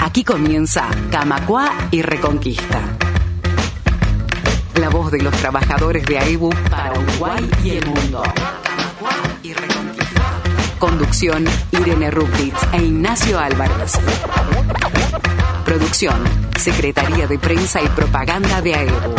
Aquí comienza Camacuá y Reconquista. La voz de los trabajadores de AEBU para Uruguay y el mundo. Camacuá y Reconquista. Conducción: Irene Ruptitz e Ignacio Álvarez. Producción: Secretaría de Prensa y Propaganda de AEBU.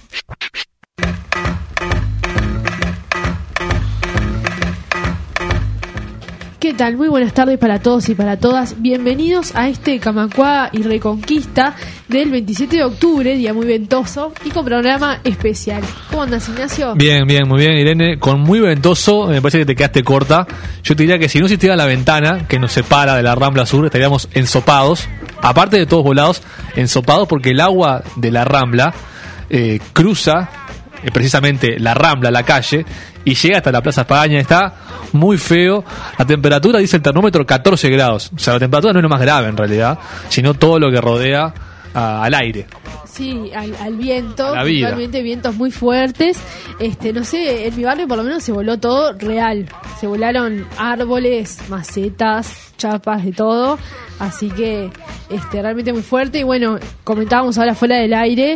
¿Qué tal? Muy buenas tardes para todos y para todas. Bienvenidos a este Camacuá y Reconquista del 27 de octubre, día muy ventoso y con programa especial. ¿Cómo andas, Ignacio? Bien, muy bien, Irene. Con muy ventoso, me parece que te quedaste corta. Yo te diría que si no existiera la ventana que nos separa de la Rambla Sur, estaríamos ensopados. Aparte de todos volados, ensopados porque el agua de la Rambla cruza precisamente la Rambla, la calle, y llega hasta la Plaza España. Está muy feo. La temperatura, dice el termómetro, 14 grados. O sea, la temperatura no es lo más grave en realidad, sino todo lo que rodea al aire. Sí, al viento, a la vida. Realmente vientos muy fuertes. No sé, en mi barrio por lo menos se voló todo real. Se volaron árboles, macetas, chapas, de todo. Así que realmente muy fuerte. Y bueno, comentábamos ahora fuera del aire,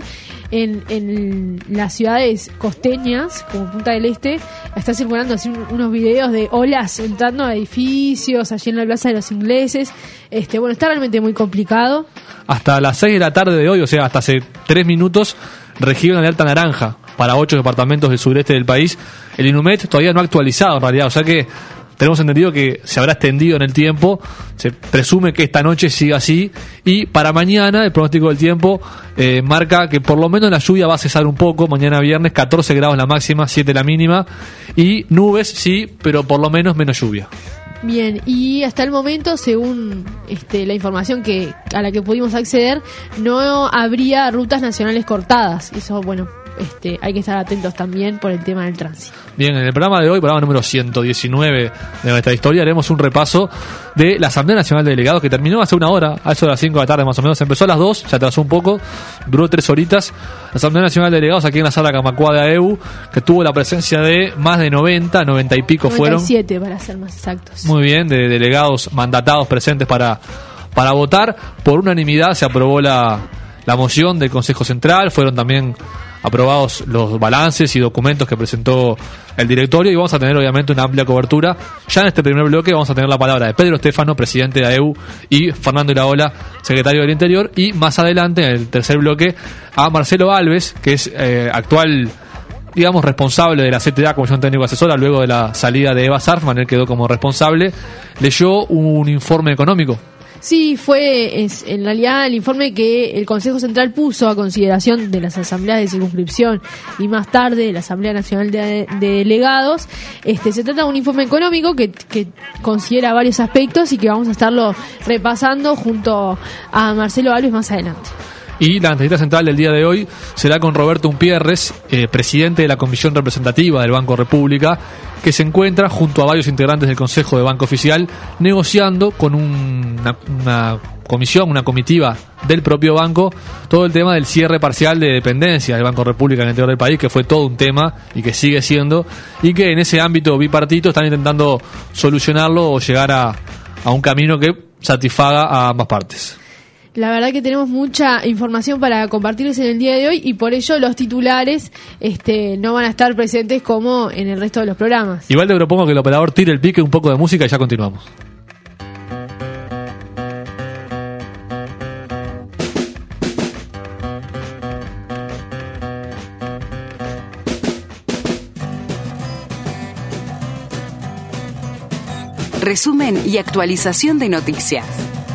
en las ciudades costeñas, como Punta del Este, está circulando así unos videos de olas entrando a edificios, allí en la Plaza de los Ingleses. Bueno, está realmente muy complicado. Hasta las 6 de la tarde de hoy, o sea, hasta hace 3 minutos, regió una alerta naranja para 8 departamentos del sureste del país. El INUMED todavía no ha actualizado en realidad, o sea que tenemos entendido que se habrá extendido en el tiempo. Se presume que esta noche siga así. Y para mañana, el pronóstico del tiempo marca que por lo menos la lluvia va a cesar un poco. Mañana viernes, 14 grados la máxima, 7 la mínima. Y nubes, sí, pero por lo menos menos lluvia. Bien, y hasta el momento, según la información a la que pudimos acceder, no habría rutas nacionales cortadas. Eso, bueno, hay que estar atentos también por el tema del tránsito. Bien, en el programa de hoy, programa número 119 de nuestra historia, haremos un repaso de la Asamblea Nacional de Delegados, que terminó hace una hora, a eso de las 5 de la tarde más o menos. Empezó a las 2, se atrasó un poco, duró 3 horitas. La Asamblea Nacional de Delegados aquí en la sala Camacuá de AEBU, que tuvo la presencia de más de 90 y pico 97 fueron. 97 para ser más exactos. Muy bien, de delegados mandatados presentes para votar. Por unanimidad se aprobó la moción del Consejo Central. Fueron también aprobados los balances y documentos que presentó el directorio, y vamos a tener obviamente una amplia cobertura. Ya en este primer bloque vamos a tener la palabra de Pedro Stefano, presidente de AEBU, y Fernando Iraola, secretario del Interior, y más adelante, en el tercer bloque, a Marcelo Alves, que es actual, digamos, responsable de la CTA, Comisión Técnico Asesora, luego de la salida de Eva Sarfman. Él quedó como responsable. Leyó un informe económico. Sí, es en realidad el informe que el Consejo Central puso a consideración de las asambleas de circunscripción y más tarde de la Asamblea Nacional de Delegados. Se trata de un informe económico que considera varios aspectos y que vamos a estarlo repasando junto a Marcelo Alves más adelante. Y la entrevista central del día de hoy será con Roberto Umpierres, presidente de la Comisión Representativa del Banco República, que se encuentra junto a varios integrantes del Consejo de Banco Oficial negociando con una comisión, una comitiva del propio banco, todo el tema del cierre parcial de dependencias del Banco República en el interior del país, que fue todo un tema y que sigue siendo, y que en ese ámbito bipartito están intentando solucionarlo o llegar a un camino que satisfaga a ambas partes. La verdad que tenemos mucha información para compartirles en el día de hoy, y por ello los titulares no van a estar presentes como en el resto de los programas. Igual te propongo que el operador tire el pique, un poco de música, y ya continuamos. Resumen y actualización de noticias.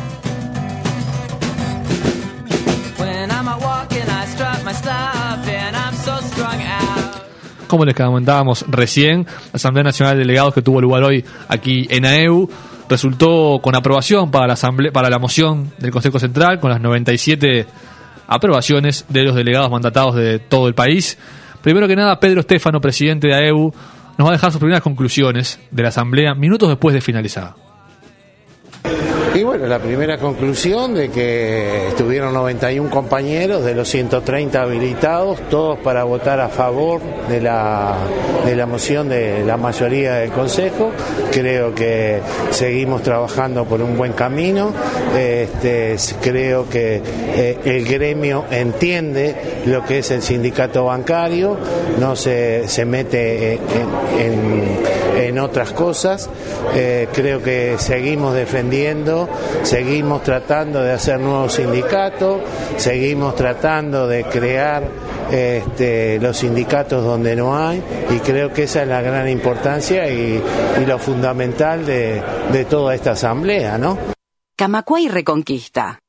Como les comentábamos recién, la Asamblea Nacional de Delegados, que tuvo lugar hoy aquí en AEBU, resultó con aprobación para la moción del Consejo Central, con las 97 aprobaciones de los delegados mandatados de todo el país. Primero que nada, Pedro Stefano, presidente de AEBU, nos va a dejar sus primeras conclusiones de la Asamblea minutos después de finalizada. Y bueno, la primera conclusión de que estuvieron 91 compañeros de los 130 habilitados, todos para votar a favor de la moción de la mayoría del Consejo. Creo que seguimos trabajando por un buen camino. Creo que el gremio entiende lo que es el sindicato bancario, no se mete en otras cosas. Creo que seguimos defendiendo, seguimos tratando de hacer nuevos sindicatos, seguimos tratando de crear los sindicatos donde no hay, y creo que esa es la gran importancia y lo fundamental de toda esta asamblea, ¿no? Camacuá y Reconquista.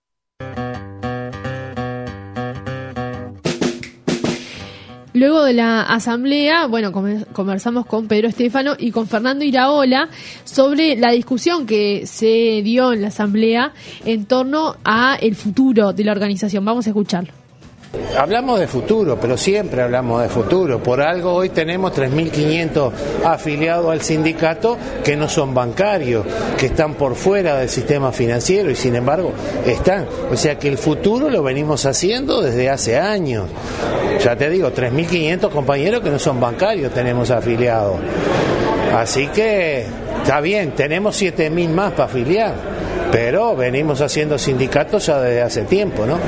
Luego de la asamblea, bueno, conversamos con Pedro Stefano y con Fernando Iraola sobre la discusión que se dio en la asamblea en torno a el futuro de la organización. Vamos a escucharlo. Hablamos de futuro, pero siempre hablamos de futuro. Por algo hoy tenemos 3.500 afiliados al sindicato que no son bancarios, que están por fuera del sistema financiero y sin embargo están. O sea que el futuro lo venimos haciendo desde hace años. Ya te digo, 3.500 compañeros que no son bancarios tenemos afiliados. Así que está bien, tenemos 7.000 más para afiliar, pero venimos haciendo sindicatos ya desde hace tiempo, ¿no?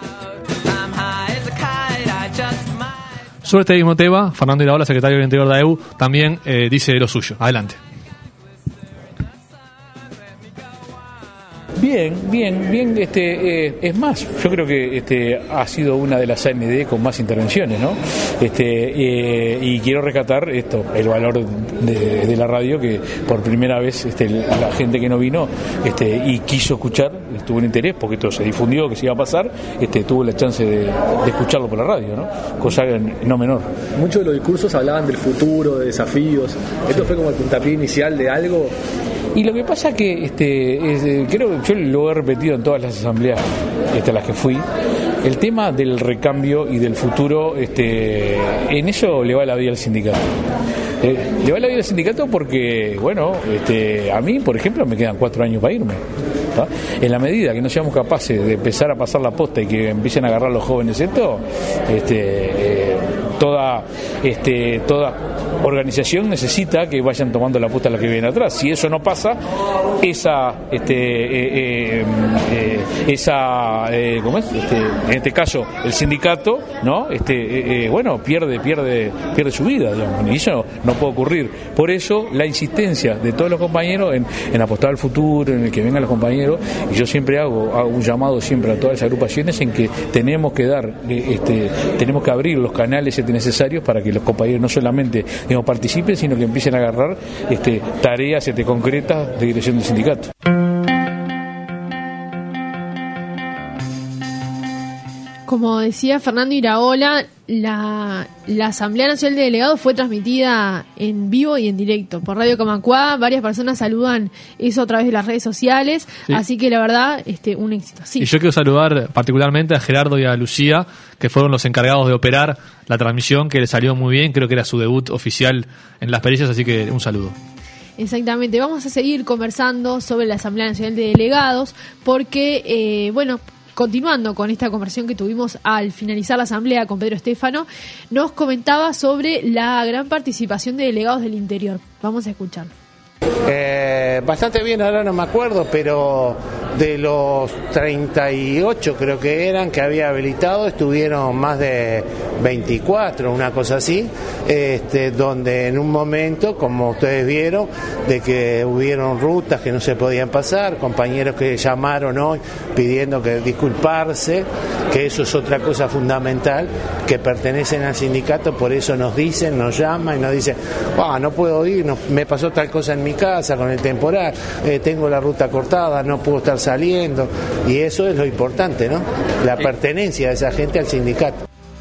Sobre este mismo tema, Fernando Iraola, secretario del Interior de AEBU, también dice lo suyo. Adelante. Bien. Es más, yo creo que ha sido una de las AMD con más intervenciones, ¿no? Y quiero rescatar el valor de la radio, que por primera vez la gente que no vino y quiso escuchar, tuvo un interés, porque esto se difundió que se iba a pasar, tuvo la chance de escucharlo por la radio, ¿no? Cosa no menor. Muchos de los discursos hablaban del futuro, de desafíos. ¿Esto fue como el puntapié inicial de algo? Y lo que pasa que creo que yo lo he repetido en todas las asambleas a las que fui, el tema del recambio y del futuro, en eso le va la vida al sindicato. Le va la vida al sindicato porque, bueno, a mí, por ejemplo, me quedan 4 años para irme. ¿tá? En la medida que no seamos capaces de empezar a pasar la posta y que empiecen a agarrar los jóvenes esto, toda organización necesita que vayan tomando la posta a la que viene atrás. Si eso no pasa, ¿cómo es? En este caso el sindicato, ¿no? Pierde su vida, digamos, y eso no puede ocurrir. Por eso la insistencia de todos los compañeros en apostar al futuro, en el que vengan los compañeros, y yo siempre hago un llamado siempre a todas las agrupaciones en que tenemos que abrir los canales necesarios para que los compañeros no solamente participen, sino que empiecen a agarrar tareas concretas de dirección del sindicato. Como decía Fernando Iraola, la Asamblea Nacional de Delegados fue transmitida en vivo y en directo por Radio Camacuá. Varias personas saludan eso a través de las redes sociales, sí. Así que la verdad, un éxito. Sí. Y yo quiero saludar particularmente a Gerardo y a Lucía, que fueron los encargados de operar la transmisión, que les salió muy bien. Creo que era su debut oficial en las pericias, así que un saludo. Exactamente, vamos a seguir conversando sobre la Asamblea Nacional de Delegados porque, continuando con esta conversación que tuvimos al finalizar la asamblea con Pedro Stefano, nos comentaba sobre la gran participación de delegados del interior. Vamos a escucharlo. Bastante bien, ahora no me acuerdo, pero de los 38 creo que eran que había habilitado, estuvieron más de 24, una cosa así, donde en un momento, como ustedes vieron, de que hubieron rutas que no se podían pasar, compañeros que llamaron hoy pidiendo que disculparse, que eso es otra cosa fundamental, que pertenecen al sindicato, por eso nos dicen, nos llaman y nos dicen, no puedo ir, me pasó tal cosa en mi casa con el temporal, tengo la ruta cortada, no puedo estar saliendo, y eso es lo importante, ¿no? La pertenencia de esa gente al sindicato.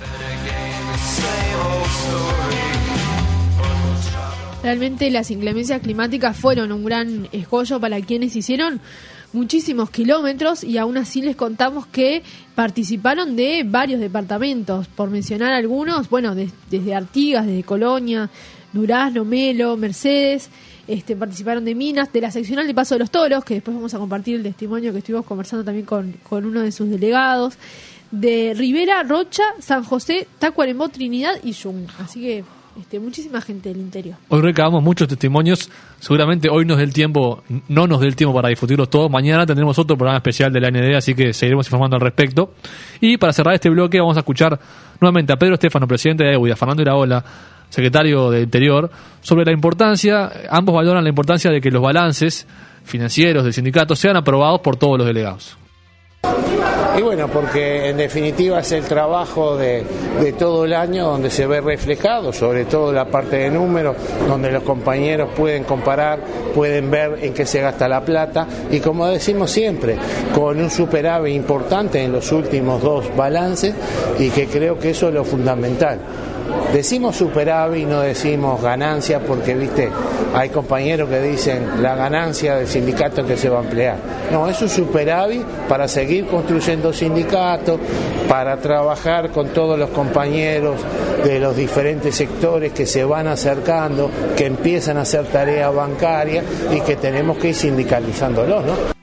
Realmente las inclemencias climáticas fueron un gran escollo para quienes hicieron muchísimos kilómetros y aún así les contamos que participaron de varios departamentos, por mencionar algunos, desde Artigas, desde Colonia, Durazno, Melo, Mercedes, participaron de Minas, de la seccional de Paso de los Toros, que después vamos a compartir el testimonio que estuvimos conversando también con uno de sus delegados, de Rivera, Rocha, San José, Tacuarembó, Trinidad y Yung. Así que muchísima gente del interior. Hoy recabamos muchos testimonios. Seguramente hoy no nos dé el tiempo para discutirlos todos. Mañana tendremos otro programa especial de la AND, así que seguiremos informando al respecto. Y para cerrar este bloque vamos a escuchar nuevamente a Pedro Estefano, presidente de AEBU, y a Fernando Iraola, secretario de Interior, sobre la importancia, ambos valoran la importancia de que los balances financieros del sindicato sean aprobados por todos los delegados. Y bueno, porque en definitiva es el trabajo de todo el año donde se ve reflejado, sobre todo la parte de números, donde los compañeros pueden comparar, pueden ver en qué se gasta la plata y, como decimos siempre, con un superávit importante en los últimos 2 balances, y que creo que eso es lo fundamental. Decimos superávit, no decimos ganancia, porque viste, hay compañeros que dicen la ganancia del sindicato que se va a emplear. No, es un superávit para seguir construyendo sindicatos, para trabajar con todos los compañeros de los diferentes sectores que se van acercando, que empiezan a hacer tarea bancaria y que tenemos que ir sindicalizándolos, ¿no?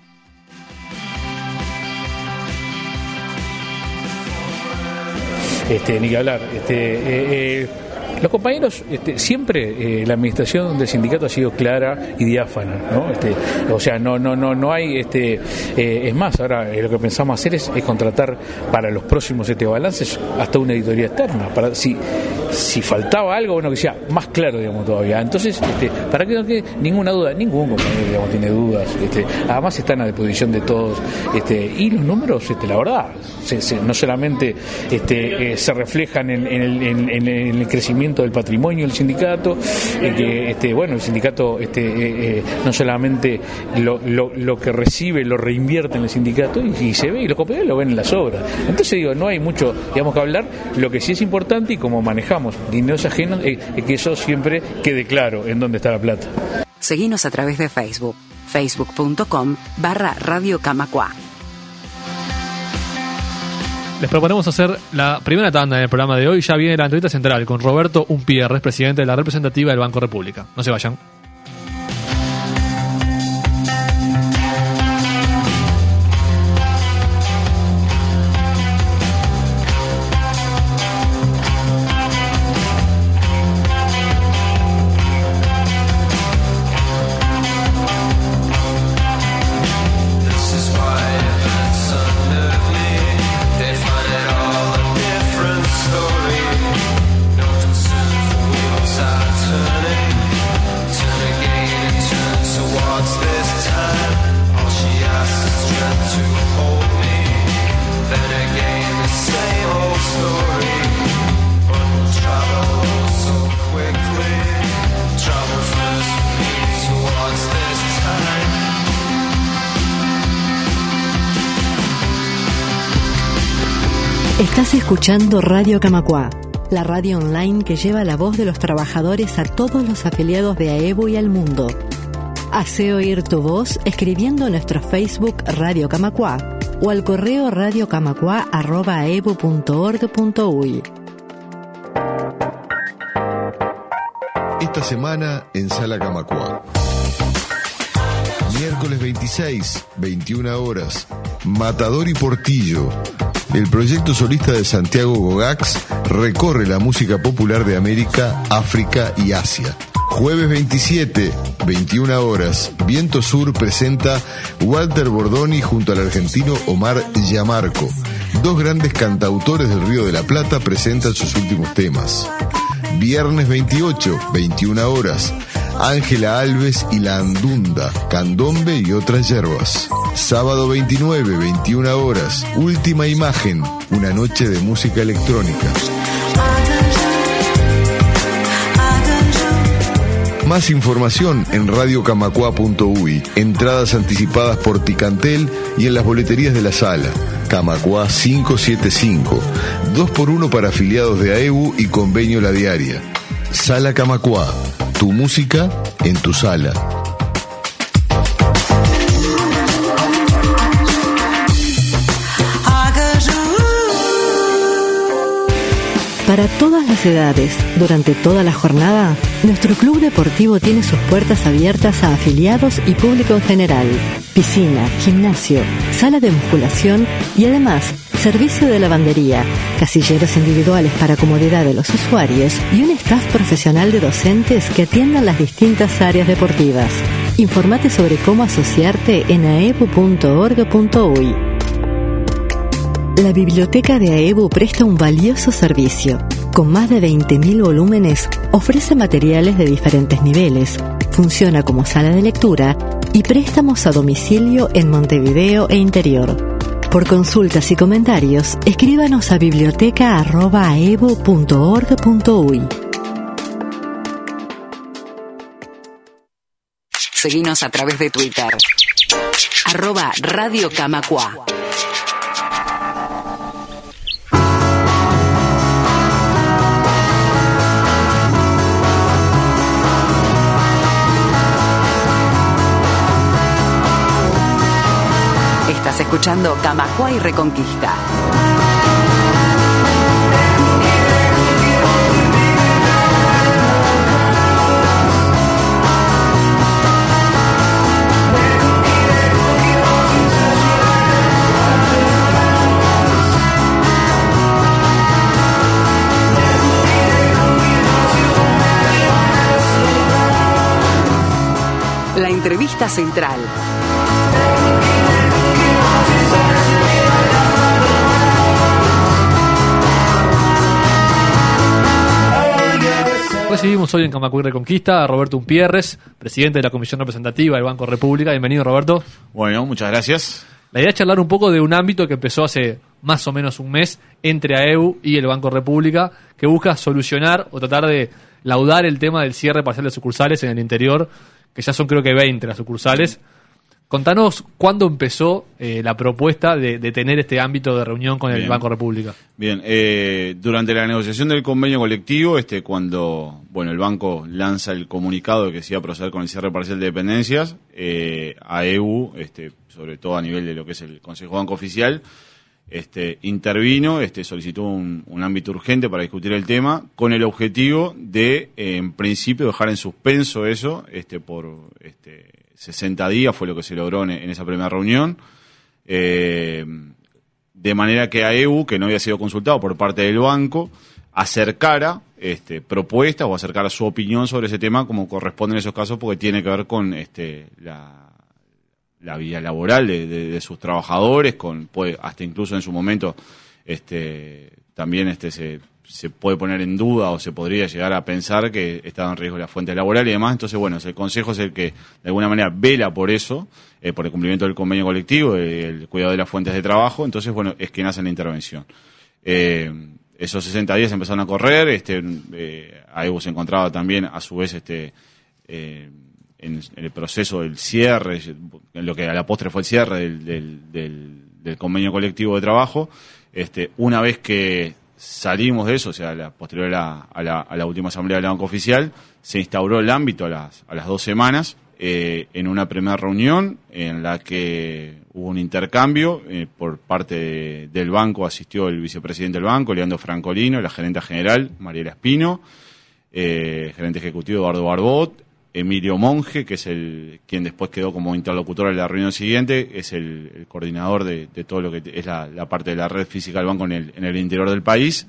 Ni que hablar. Los compañeros, siempre la administración del sindicato ha sido clara y diáfana, ¿no? O sea, no hay, es más, ahora lo que pensamos hacer es contratar para los próximos balances hasta una auditoría externa, para si faltaba algo, bueno, que sea más claro, digamos, todavía. Entonces, para que no quede ninguna duda, ningún compañero, digamos, tiene dudas, además están a disposición de todos, y los números, la verdad, no solamente se reflejan en el crecimiento del patrimonio del sindicato, que bueno, el sindicato no solamente lo que recibe lo reinvierte en el sindicato y se ve, y los compañeros lo ven en las obras. Entonces digo, no hay mucho, digamos, que hablar. Lo que sí es importante, y como manejamos dineros ajenos, es que eso siempre quede claro en dónde está la plata. Seguinos a través de Facebook, facebook.com/Radio Camacuá. Les proponemos hacer la primera tanda en el programa de hoy. Ya viene la entrevista central con Roberto Umpierres, presidente de la representativa del Banco República. No se vayan. Estás escuchando Radio Camacuá, la radio online que lleva la voz de los trabajadores a todos los afiliados de AEBU y al mundo. Hace oír tu voz escribiendo en nuestro Facebook Radio Camacuá o al correo radiocamacuá@aebu.org.uy. Esta semana en Sala Camacuá. Miércoles 26, 21 horas. Matador y Portillo. El proyecto solista de Santiago Gogax recorre la música popular de América, África y Asia. Jueves 27, 21 horas, Viento Sur presenta Walter Bordoni junto al argentino Omar Yamarco. 2 grandes cantautores del Río de la Plata presentan sus últimos temas. Viernes 28, 21 horas, Ángela Alves y La Andunda, Candombe y otras yerbas. Sábado 29, 21 horas, Última Imagen, una noche de música electrónica. Más información en radiocamacuá.uy, entradas anticipadas por Ticantel y en las boleterías de la sala. Camacuá 575, 2x1 para afiliados de AEBU y convenio La Diaria. Sala Camacuá, tu música en tu sala. Para todas las edades, durante toda la jornada, nuestro club deportivo tiene sus puertas abiertas a afiliados y público en general. Piscina, gimnasio, sala de musculación y además servicio de lavandería, casilleros individuales para comodidad de los usuarios y un staff profesional de docentes que atiendan las distintas áreas deportivas. Informate sobre cómo asociarte en aebu.org.uy. La biblioteca de AEBU presta un valioso servicio. Con más de 20.000 volúmenes, ofrece materiales de diferentes niveles, funciona como sala de lectura y préstamos a domicilio en Montevideo e interior. Por consultas y comentarios, escríbanos a biblioteca@aebu.org.uy. Seguinos a través de Twitter. @Radio Camacua. Estás escuchando Camacua y Reconquista. La entrevista central. Recibimos hoy en Camacua y Reconquista a Roberto Umpierres, presidente de la Comisión Representativa del Banco República. Bienvenido, Roberto. Bueno, muchas gracias. La idea es charlar un poco de un ámbito que empezó hace más o menos un mes entre AEBU y el Banco República, que busca solucionar o tratar de laudar el tema del cierre parcial de sucursales en el interior, que ya son creo que 20 las sucursales. Contanos cuándo empezó la propuesta de tener este ámbito de reunión con el Banco República. Bien, durante la negociación del convenio colectivo, cuando el banco lanza el comunicado de que se iba a proceder con el cierre parcial de dependencias, AEBU, sobre todo a nivel de lo que es el Consejo Banco Oficial, intervino, solicitó un ámbito urgente para discutir el tema, con el objetivo de, en principio, dejar en suspenso eso, por 60 días fue lo que se logró en esa primera reunión, de manera que AEBU, que no había sido consultado por parte del banco, acercara propuestas o acercara su opinión sobre ese tema como corresponde en esos casos, porque tiene que ver con la vida laboral de sus trabajadores, hasta incluso en su momento también se puede poner en duda o se podría llegar a pensar que estaba en riesgo la fuente laboral y demás. Entonces, el Consejo es el que de alguna manera vela por eso, por el cumplimiento del convenio colectivo, el cuidado de las fuentes de trabajo. Entonces, es quien hace la intervención. Esos 60 días empezaron a correr, AEBU se encontraba también a su vez en el proceso del cierre, en lo que a la postre fue el cierre del convenio colectivo de trabajo. Una vez que salimos de eso, o sea, posterior a la última asamblea del Banco Oficial, se instauró el ámbito a las 2 semanas, en una primera reunión en la que hubo un intercambio. Por parte del banco asistió el vicepresidente del banco, Leandro Francolino, la gerente general, Mariela Espino, gerente ejecutivo Eduardo Barbot, Emilio Monge, que es quien después quedó como interlocutor en la reunión siguiente, es el coordinador de todo lo que es la parte de la red física del banco en el interior del país.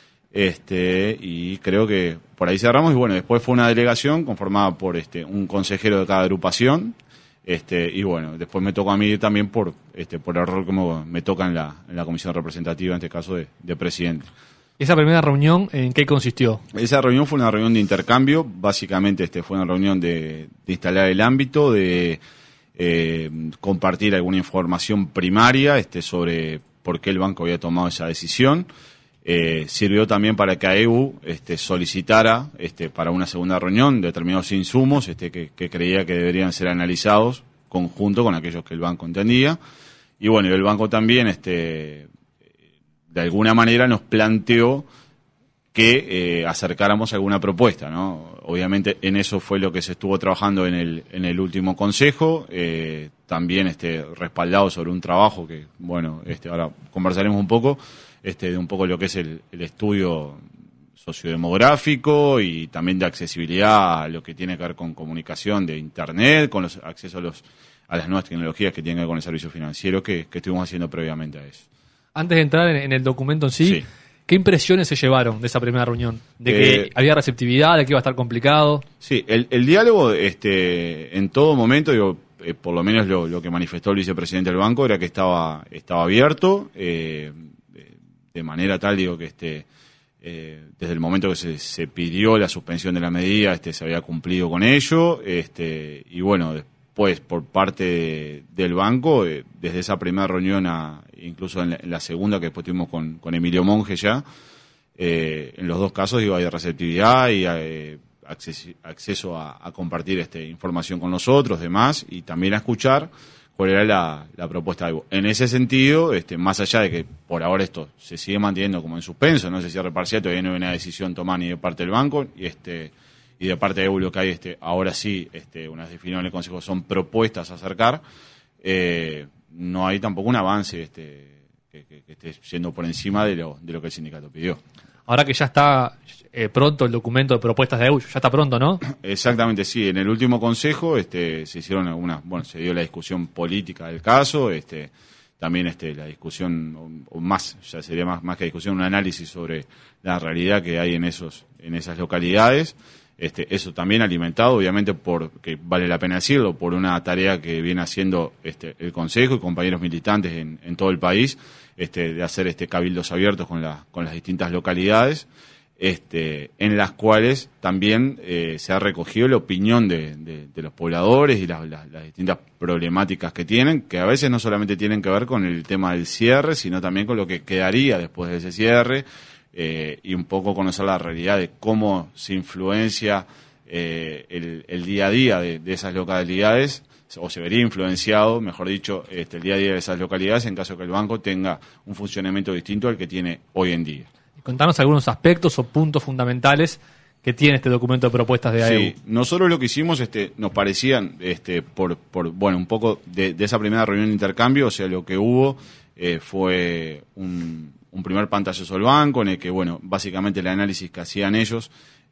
Y creo que por ahí cerramos. Y después fue una delegación conformada por un consejero de cada agrupación. Y después me tocó a mí también por el rol como me toca en la comisión representativa, en este caso de presidente. ¿Esa primera reunión en qué consistió? Esa reunión fue una reunión de intercambio, básicamente fue una reunión de instalar el ámbito, de compartir alguna información primaria sobre por qué el banco había tomado esa decisión. Sirvió también para que AEBU solicitara para una segunda reunión determinados insumos que creía que deberían ser analizados conjunto con aquellos que el banco entendía. Y el banco también de alguna manera nos planteó que acercáramos alguna propuesta, ¿no? Obviamente en eso fue lo que se estuvo trabajando en el último consejo, también respaldado sobre un trabajo que, ahora conversaremos un poco, de un poco lo que es el estudio sociodemográfico y también de accesibilidad a lo que tiene que ver con comunicación de Internet, con los accesos a las nuevas tecnologías que tienen que ver con el servicio financiero que estuvimos haciendo previamente a eso. Antes de entrar en el documento en sí, ¿qué impresiones se llevaron de esa primera reunión? ¿De que había receptividad, de que iba a estar complicado? Sí, el diálogo en todo momento, por lo menos lo que manifestó el vicepresidente del banco era que estaba abierto, de manera tal, que desde el momento que se pidió la suspensión de la medida, se había cumplido con ello, y bueno, después por parte del banco, desde esa primera reunión incluso en la segunda que después tuvimos con Emilio Monge ya, en los dos casos hay receptividad y acceso a compartir información con nosotros, demás, y también a escuchar cuál era la propuesta de Evo. En ese sentido, más allá de que por ahora esto se sigue manteniendo como en suspenso, no se cierre parcial, todavía no hay una decisión tomada ni de parte del banco, y de parte de Evo lo que hay ahora sí, unas definiciones del Consejo son propuestas a acercar, no hay tampoco un avance que esté yendo por encima de lo que el sindicato pidió. Ahora que ya está pronto el documento de propuestas de EU, ya está pronto, ¿no? Exactamente, sí. En el último consejo se hicieron se dio la discusión política del caso, también la discusión, o más, ya sería más que discusión, un análisis sobre la realidad que hay en esas localidades. Eso también alimentado, obviamente, que vale la pena decirlo, por una tarea que viene haciendo el Consejo y compañeros militantes en todo el país, de hacer cabildos abiertos con las distintas localidades, en las cuales también se ha recogido la opinión de los pobladores y las distintas problemáticas que tienen, que a veces no solamente tienen que ver con el tema del cierre, sino también con lo que quedaría después de ese cierre, y un poco conocer la realidad de cómo se influencia el día a día de esas localidades, o se vería influenciado, mejor dicho, el día a día de esas localidades en caso de que el banco tenga un funcionamiento distinto al que tiene hoy en día. Contanos algunos aspectos o puntos fundamentales que tiene este documento de propuestas de AEU. Sí, nosotros lo que hicimos, nos parecían, por un poco de esa primera reunión de intercambio, o sea, lo que hubo fue un primer pantallazo del banco, en el que, básicamente el análisis que hacían ellos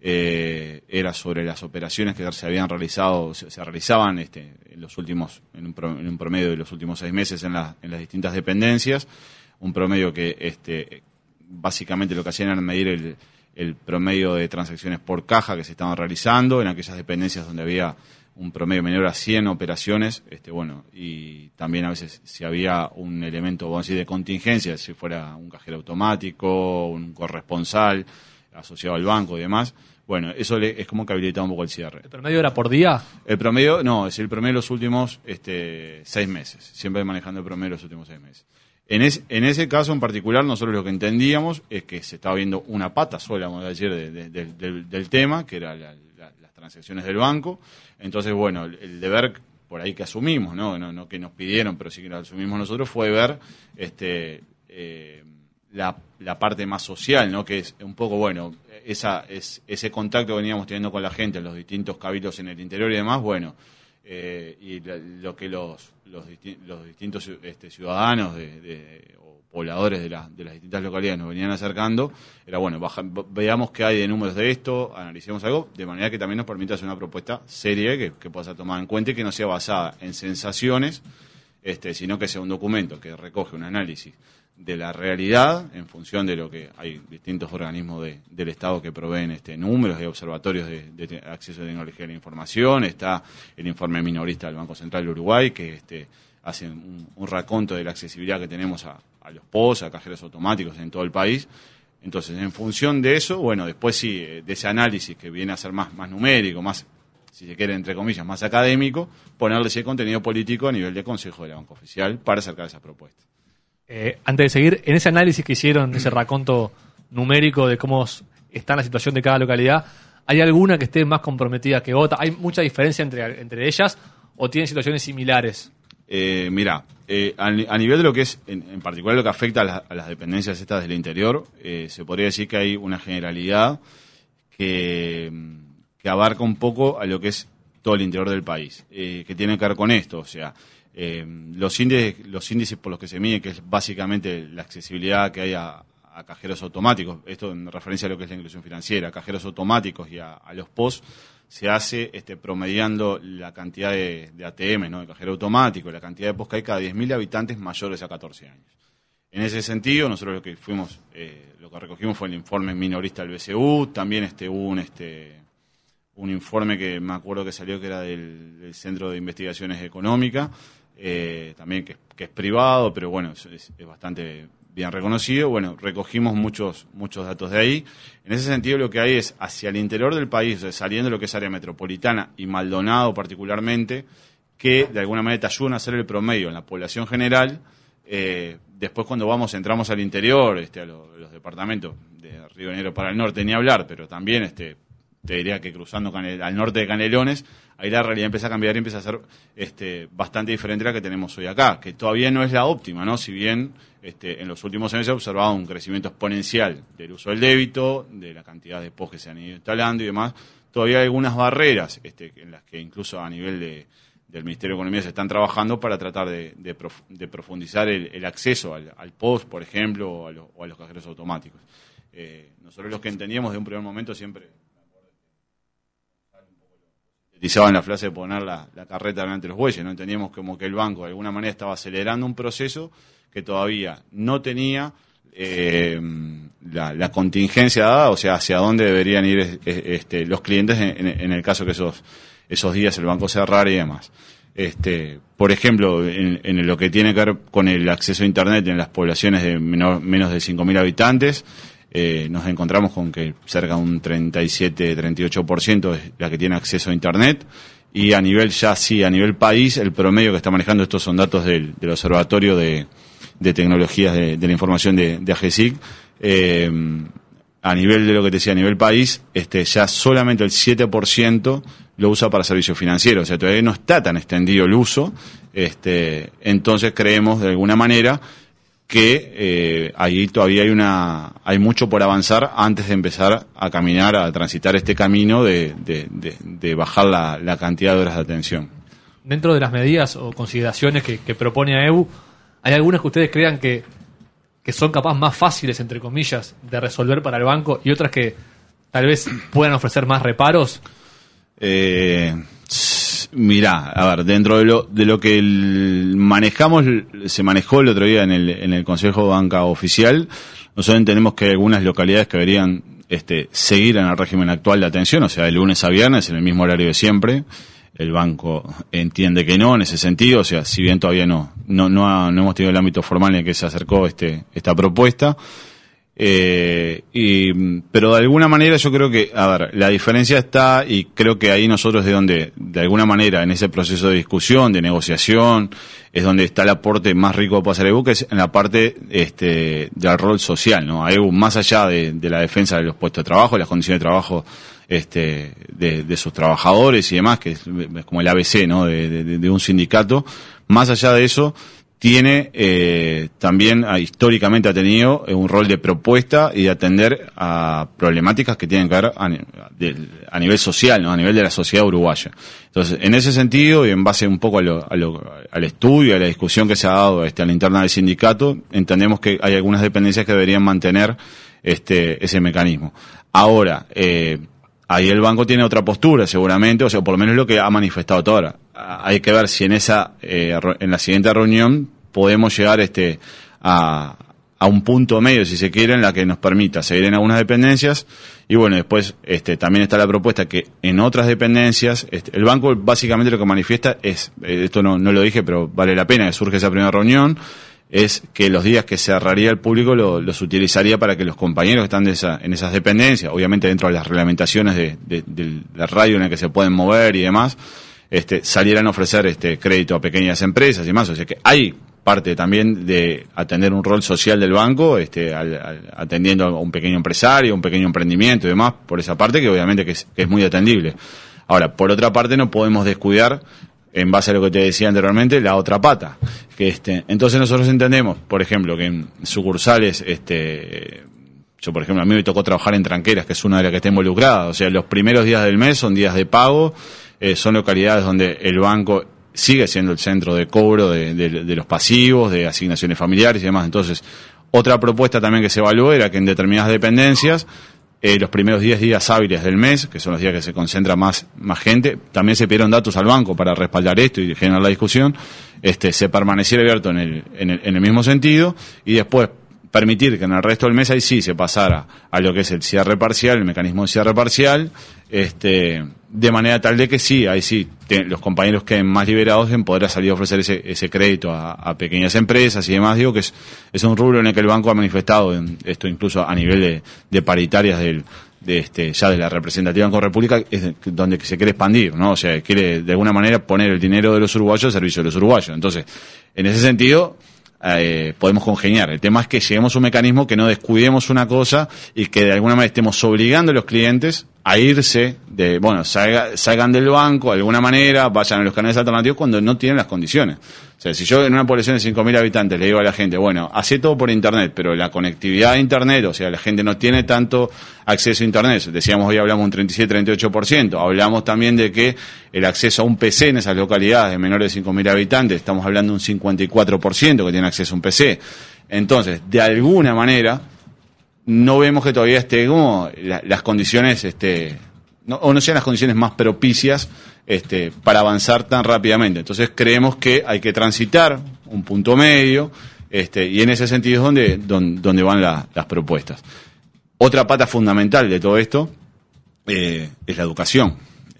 era sobre las operaciones que se habían realizado, se realizaban en un promedio de los últimos 6 meses en las distintas dependencias, un promedio que básicamente lo que hacían era medir el promedio de transacciones por caja que se estaban realizando en aquellas dependencias donde había un promedio menor a 100 operaciones, y también a veces si había un elemento, vamos a decir, de contingencia, si fuera un cajero automático, un corresponsal asociado al banco y demás, eso es como que habilitaba un poco el cierre. ¿El promedio era por día? El promedio, no, es el promedio de los últimos 6 meses, siempre manejando el promedio de los últimos 6 meses. En ese caso en particular, nosotros lo que entendíamos es que se estaba viendo una pata sola, vamos a decir, del tema, que era las transacciones del banco. Entonces, el deber por ahí que asumimos, no que nos pidieron, pero sí que lo asumimos nosotros, fue ver la parte más social, ¿no? Que es un poco, ese contacto que veníamos teniendo con la gente en los distintos cabildos en el interior y demás, y lo que los distintos ciudadanos o pobladores de las distintas localidades nos venían acercando, era veamos qué hay de números de esto, analicemos algo, de manera que también nos permita hacer una propuesta seria que pueda ser tomada en cuenta y que no sea basada en sensaciones, sino que sea un documento que recoge un análisis de la realidad en función de lo que hay distintos organismos del Estado que proveen números y observatorios de acceso a tecnología de la información. Está el informe minorista del Banco Central de Uruguay que hace un raconto de la accesibilidad que tenemos a los POS, a cajeros automáticos en todo el país. Entonces, en función de eso, después sí, de ese análisis que viene a ser más numérico, más, si se quiere, entre comillas, más académico, ponerle ese contenido político a nivel de Consejo de la Banca Oficial para acercar esas propuestas. Antes de seguir, en ese análisis que hicieron, ese raconto numérico de cómo está la situación de cada localidad, ¿hay alguna que esté más comprometida que otra? ¿Hay mucha diferencia entre ellas o tienen situaciones similares? A nivel de lo que es, en particular lo que afecta a las dependencias estas del interior, se podría decir que hay una generalidad que abarca un poco a lo que es todo el interior del país, que tiene que ver con esto, o sea, los índices por los que se mide, que es básicamente la accesibilidad que hay a a cajeros automáticos, esto en referencia a lo que es la inclusión financiera, a cajeros automáticos y a los POS, se hace promediando la cantidad de ATM, ¿no? De cajero automático, la cantidad de POS que hay cada 10.000 habitantes mayores a 14 años. En ese sentido, nosotros lo que recogimos fue el informe minorista del BCU, también hubo un informe que me acuerdo que salió que era del Centro de Investigaciones Económicas, también que es privado, pero bueno, es bastante bien reconocido. Bueno, recogimos muchos datos de ahí. En ese sentido, lo que hay es hacia el interior del país, o sea, saliendo de lo que es área metropolitana y Maldonado particularmente, que de alguna manera te ayudan a hacer el promedio en la población general. Después cuando entramos al interior, a los departamentos de Río Negro para el norte, ni hablar, pero también te diría que cruzando al norte de Canelones, ahí la realidad empieza a cambiar y empieza a ser bastante diferente a la que tenemos hoy acá, que todavía no es la óptima, ¿no? Si bien en los últimos años se ha observado un crecimiento exponencial del uso del débito, de la cantidad de POS que se han ido instalando y demás, todavía hay algunas barreras en las que incluso a nivel del Ministerio de Economía se están trabajando para tratar de profundizar el acceso al POS, por ejemplo, o a los cajeros automáticos. Nosotros los que entendíamos de un primer momento siempre utilizaban la frase de poner la carreta delante de los bueyes, ¿no? Entendíamos como que el banco de alguna manera estaba acelerando un proceso que todavía no tenía la contingencia dada, o sea, hacia dónde deberían ir los clientes en el caso que esos días el banco cerrara y demás. Por ejemplo, en lo que tiene que ver con el acceso a Internet en las poblaciones de menos de 5.000 habitantes, nos encontramos con que cerca de un 37-38% es la que tiene acceso a Internet, y a nivel país, el promedio que está manejando, estos son datos del Observatorio de Tecnologías de la Información de AGESIC, a nivel de lo que te decía, a nivel país, ya solamente el 7% lo usa para servicios financieros, o sea, todavía no está tan extendido el uso, entonces creemos de alguna manera que ahí todavía hay mucho por avanzar antes de empezar a caminar, a transitar este camino de bajar la cantidad de horas de atención. Dentro de las medidas o consideraciones que propone AEBU, ¿hay algunas que ustedes crean que son capaz más fáciles, entre comillas, de resolver para el banco y otras que tal vez puedan ofrecer más reparos? Mirá, a ver, dentro de lo que manejamos, se manejó el otro día en el Consejo de Banca Oficial, nosotros entendemos que hay algunas localidades que deberían seguir en el régimen actual de atención, o sea, de lunes a viernes, en el mismo horario de siempre. El banco entiende que no, en ese sentido, o sea, si bien todavía no hemos tenido el ámbito formal en el que se acercó esta propuesta, pero de alguna manera yo creo que, a ver, la diferencia está, y creo que ahí nosotros de alguna manera, en ese proceso de discusión, de negociación, es donde está el aporte más rico de pasar AEBU, que es en la parte del rol social, ¿no? AEBU, más allá de la defensa de los puestos de trabajo, de las condiciones de trabajo de sus trabajadores y demás, que es como el ABC, ¿no? de un sindicato, más allá de eso, tiene también históricamente ha tenido un rol de propuesta y de atender a problemáticas que tienen que ver a nivel social, ¿no? A nivel de la sociedad uruguaya. Entonces, en ese sentido, y en base un poco al estudio, a la discusión que se ha dado a la interna del sindicato, entendemos que hay algunas dependencias que deberían mantener ese mecanismo. Ahora, ahí el banco tiene otra postura, seguramente, o sea, por lo menos lo que ha manifestado hasta ahora. Hay que ver si en la siguiente reunión podemos llegar a un punto medio, si se quiere, en la que nos permita seguir en algunas dependencias. Y bueno, después también está la propuesta que en otras dependencias, el banco básicamente lo que manifiesta es, esto no lo dije, pero vale la pena que surge esa primera reunión, es que los días que cerraría el público los utilizaría para que los compañeros que están en esas dependencias, obviamente dentro de las reglamentaciones del radio en el que se pueden mover y demás, salieran a ofrecer crédito a pequeñas empresas y demás. O sea que hay parte también de atender un rol social del banco, atendiendo a un pequeño empresario, un pequeño emprendimiento y demás, por esa parte que obviamente que es muy atendible. Ahora, por otra parte, no podemos descuidar, en base a lo que te decía anteriormente, la otra pata. Entonces nosotros entendemos, por ejemplo, que en sucursales, yo por ejemplo, a mí me tocó trabajar en Tranqueras, que es una de las que está involucrada, o sea, los primeros días del mes son días de pago, son localidades donde el banco sigue siendo el centro de cobro de los pasivos, de asignaciones familiares y demás. Entonces, Otra propuesta también que se evaluó era que en determinadas dependencias, los primeros 10 días hábiles del mes, que son los días que se concentra más gente, también se pidieron datos al banco para respaldar esto y generar la discusión, se permaneciera abierto en el mismo sentido, y después permitir que en el resto del mes ahí sí se pasara a lo que es el cierre parcial, el mecanismo de cierre parcial, de manera tal de que sí, ahí sí, los compañeros queden más liberados en poder salir a ofrecer ese crédito a pequeñas empresas y demás. Digo que es un rubro en el que el banco ha manifestado esto incluso a nivel de paritarias ya de la representativa Banco República, es donde se quiere expandir, ¿no? O sea, quiere de alguna manera poner el dinero de los uruguayos al servicio de los uruguayos. Entonces, en ese sentido, podemos congeniar. El tema es que lleguemos a un mecanismo que no descuidemos una cosa y que de alguna manera estemos obligando a los clientes a irse salgan del banco de alguna manera, vayan a los canales alternativos cuando no tienen las condiciones. O sea, si yo en una población de 5.000 habitantes le digo a la gente, hace todo por internet, pero la conectividad a internet, o sea, la gente no tiene tanto acceso a internet. Decíamos hoy hablamos un 37-38%. Hablamos también de que el acceso a un PC en esas localidades de menores de 5.000 habitantes, estamos hablando de un 54% que tiene acceso a un PC. Entonces, de alguna manera, no vemos que todavía esté como las condiciones, no sean las condiciones más propicias para avanzar tan rápidamente. Entonces creemos que hay que transitar un punto medio, y en ese sentido es donde van las propuestas. Otra pata fundamental de todo esto es la educación.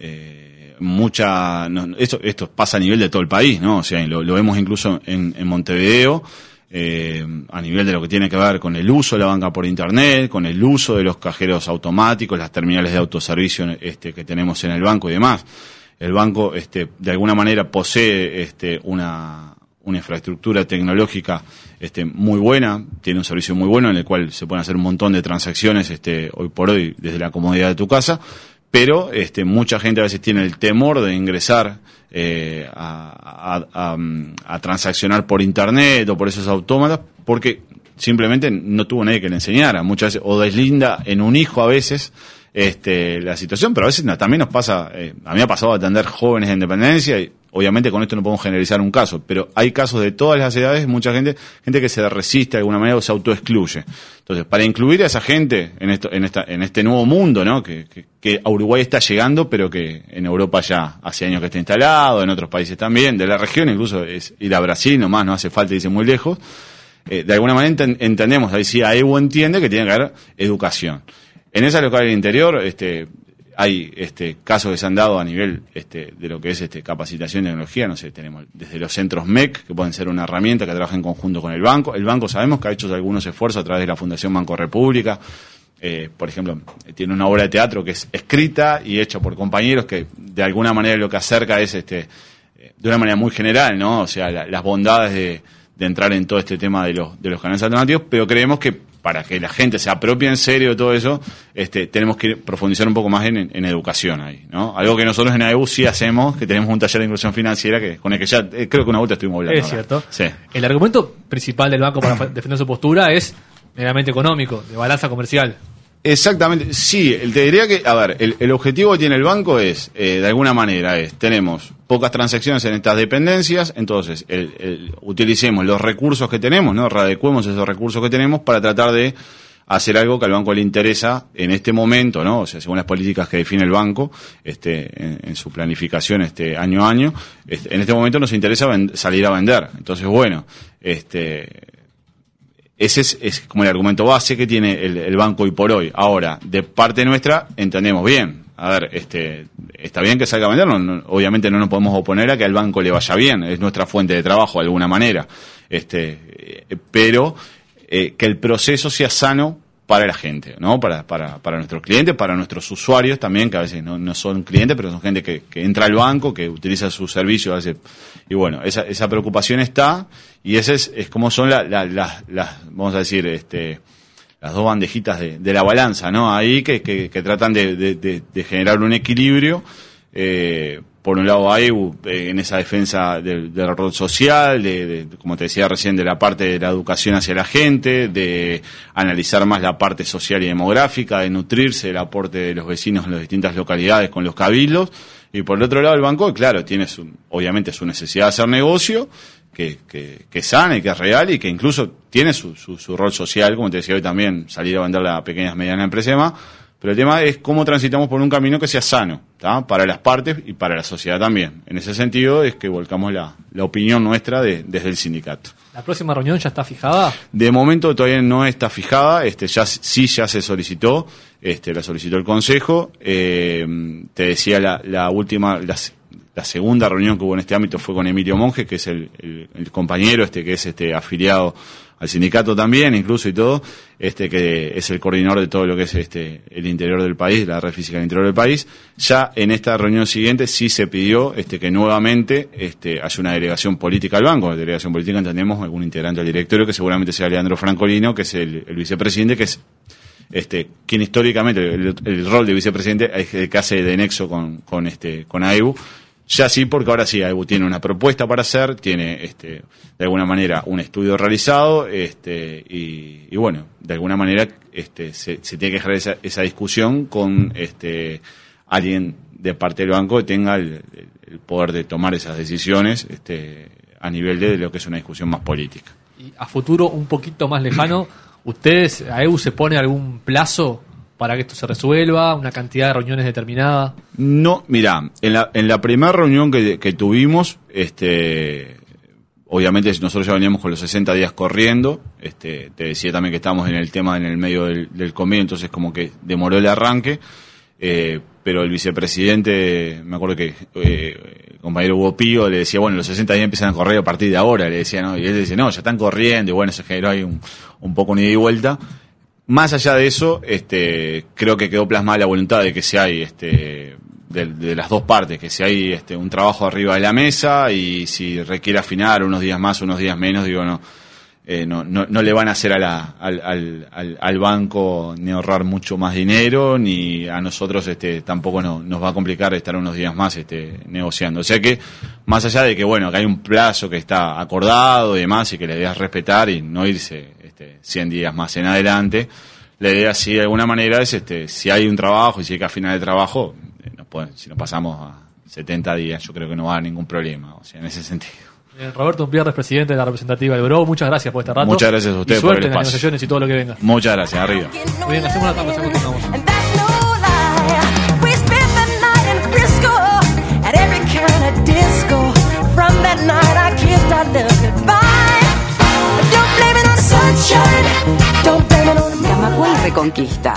Esto pasa a nivel de todo el país, ¿no? O sea, lo vemos incluso en Montevideo. A nivel de lo que tiene que ver con el uso de la banca por internet, con el uso de los cajeros automáticos, las terminales de autoservicio que tenemos en el banco y demás. El banco de alguna manera posee una infraestructura tecnológica muy buena, tiene un servicio muy bueno en el cual se pueden hacer un montón de transacciones hoy por hoy desde la comodidad de tu casa, pero mucha gente a veces tiene el temor de ingresar a transaccionar por internet o por esos autómatas porque simplemente no tuvo nadie que le enseñara, muchas veces, o deslinda en un hijo a veces la situación, pero a veces también nos pasa, a mí me ha pasado a atender jóvenes de independencia y obviamente con esto no podemos generalizar un caso, pero hay casos de todas las edades, mucha gente que se resiste de alguna manera o se autoexcluye. Entonces, para incluir a esa gente en este nuevo mundo, ¿no? Que a Uruguay está llegando, pero que en Europa ya hace años que está instalado, en otros países también, de la región, incluso es ir a Brasil nomás, no hace falta irse muy lejos. De alguna manera entendemos, ahí sí AEBU entiende que tiene que haber educación. En esa local del interior, hay casos que se han dado a nivel de lo que es capacitación y tecnología, no sé, tenemos desde los centros MEC, que pueden ser una herramienta que trabaja en conjunto con el banco. El banco sabemos que ha hecho algunos esfuerzos a través de la Fundación Banco República. Por ejemplo, tiene una obra de teatro que es escrita y hecha por compañeros que de alguna manera lo que acerca es de una manera muy general, ¿no? O sea, las bondades de entrar en todo este tema de los canales alternativos, pero creemos que para que la gente se apropie en serio de todo eso, tenemos que profundizar un poco más en educación ahí, ¿no? Algo que nosotros en AEBU sí hacemos, que tenemos un taller de inclusión financiera con el que ya creo que una vuelta estuvimos hablando. Es cierto. Sí. El argumento principal del banco para defender su postura es meramente económico, de balanza comercial. Exactamente, sí, te diría que, a ver, el objetivo que tiene el banco es, de alguna manera, tenemos pocas transacciones en estas dependencias, entonces utilicemos los recursos que tenemos, ¿no? Readecuemos esos recursos que tenemos para tratar de hacer algo que al banco le interesa en este momento, ¿no? O sea, según las políticas que define el banco, en su planificación año a año, en este momento nos interesa salir a vender. Entonces, bueno, ese es como el argumento base que tiene el banco hoy por hoy. Ahora, de parte nuestra, entendemos bien. A ver, está bien que salga a vender, obviamente no nos podemos oponer a que al banco le vaya bien, es nuestra fuente de trabajo de alguna manera. Pero que el proceso sea sano para la gente, ¿no? Para nuestros clientes, para nuestros usuarios también, que a veces no son clientes, pero son gente que entra al banco, que utiliza sus servicios a veces. Y bueno, esa preocupación está, y ese es como son las vamos a decir, las dos bandejitas de la balanza, ¿no? Ahí que tratan de generar un equilibrio. Por un lado AEBU en esa defensa del rol social, como te decía recién, de la parte de la educación hacia la gente, de analizar más la parte social y demográfica, de nutrirse del aporte de los vecinos en las distintas localidades con los cabildos. Y por el otro lado el banco, claro, tiene obviamente su necesidad de hacer negocio, que es sana y que es real y que incluso tiene su rol social, como te decía hoy también, salir a vender a pequeñas y medianas empresas y demás. Pero el tema es cómo transitamos por un camino que sea sano, ¿tá? Para las partes y para la sociedad también. En ese sentido es que volcamos la opinión nuestra desde el sindicato. ¿La próxima reunión ya está fijada? De momento todavía no está fijada, ya se solicitó, la solicitó el Consejo. Te decía la segunda reunión que hubo en este ámbito fue con Emilio Monge, que es el compañero que es afiliado al sindicato también, incluso y todo, que es el coordinador de todo lo que es el interior del país, la red física del interior del país. Ya en esta reunión siguiente sí se pidió que nuevamente haya una delegación política al banco. La delegación política entendemos algún integrante del directorio, que seguramente sea Leandro Francolino, que es el vicepresidente, que es quien históricamente el rol de vicepresidente es el que hace de nexo con AEBU. Ya sí, porque ahora sí, AEBU tiene una propuesta para hacer, tiene de alguna manera un estudio realizado, y bueno, de alguna manera se tiene que dejar esa discusión con alguien de parte del banco que tenga el poder de tomar esas decisiones a nivel de lo que es una discusión más política. Y a futuro un poquito más lejano, ¿ustedes, AEBU, se pone algún plazo para que esto se resuelva, una cantidad de reuniones determinada? No, mirá, en la primera reunión que tuvimos, obviamente nosotros ya veníamos con los 60 días corriendo, te decía también que estábamos en el tema en el medio del convenio, entonces como que demoró el arranque, pero el vicepresidente, me acuerdo que el compañero Hugo Pío le decía, bueno, los 60 días empiezan a correr a partir de ahora, le decía, ¿no? Y él decía, no, ya están corriendo, y bueno, se generó ahí un poco un ida y vuelta. Más allá de eso, creo que quedó plasmada la voluntad de que si hay, de las dos partes, que si hay un trabajo arriba de la mesa y si requiere afinar unos días más, unos días menos, digo, no le van a hacer al banco ni ahorrar mucho más dinero, ni a nosotros tampoco nos va a complicar estar unos días más negociando. O sea que, más allá de que, bueno, que hay un plazo que está acordado y demás, y que le debas respetar y no irse 100 días más en adelante, la idea sí de alguna manera es si hay un trabajo y si hay que afinar el trabajo, si nos pasamos a 70 días yo creo que no va a haber ningún problema, o sea, en ese sentido. Roberto Umpierres, presidente de la representativa del Bro, muchas gracias por este rato. Muchas gracias a ustedes por el espacio. En las negociaciones y todo lo que venga. Muchas gracias, arriba. Muy bien, hacemos la tanda, ya continuamos. Camacua y Reconquista.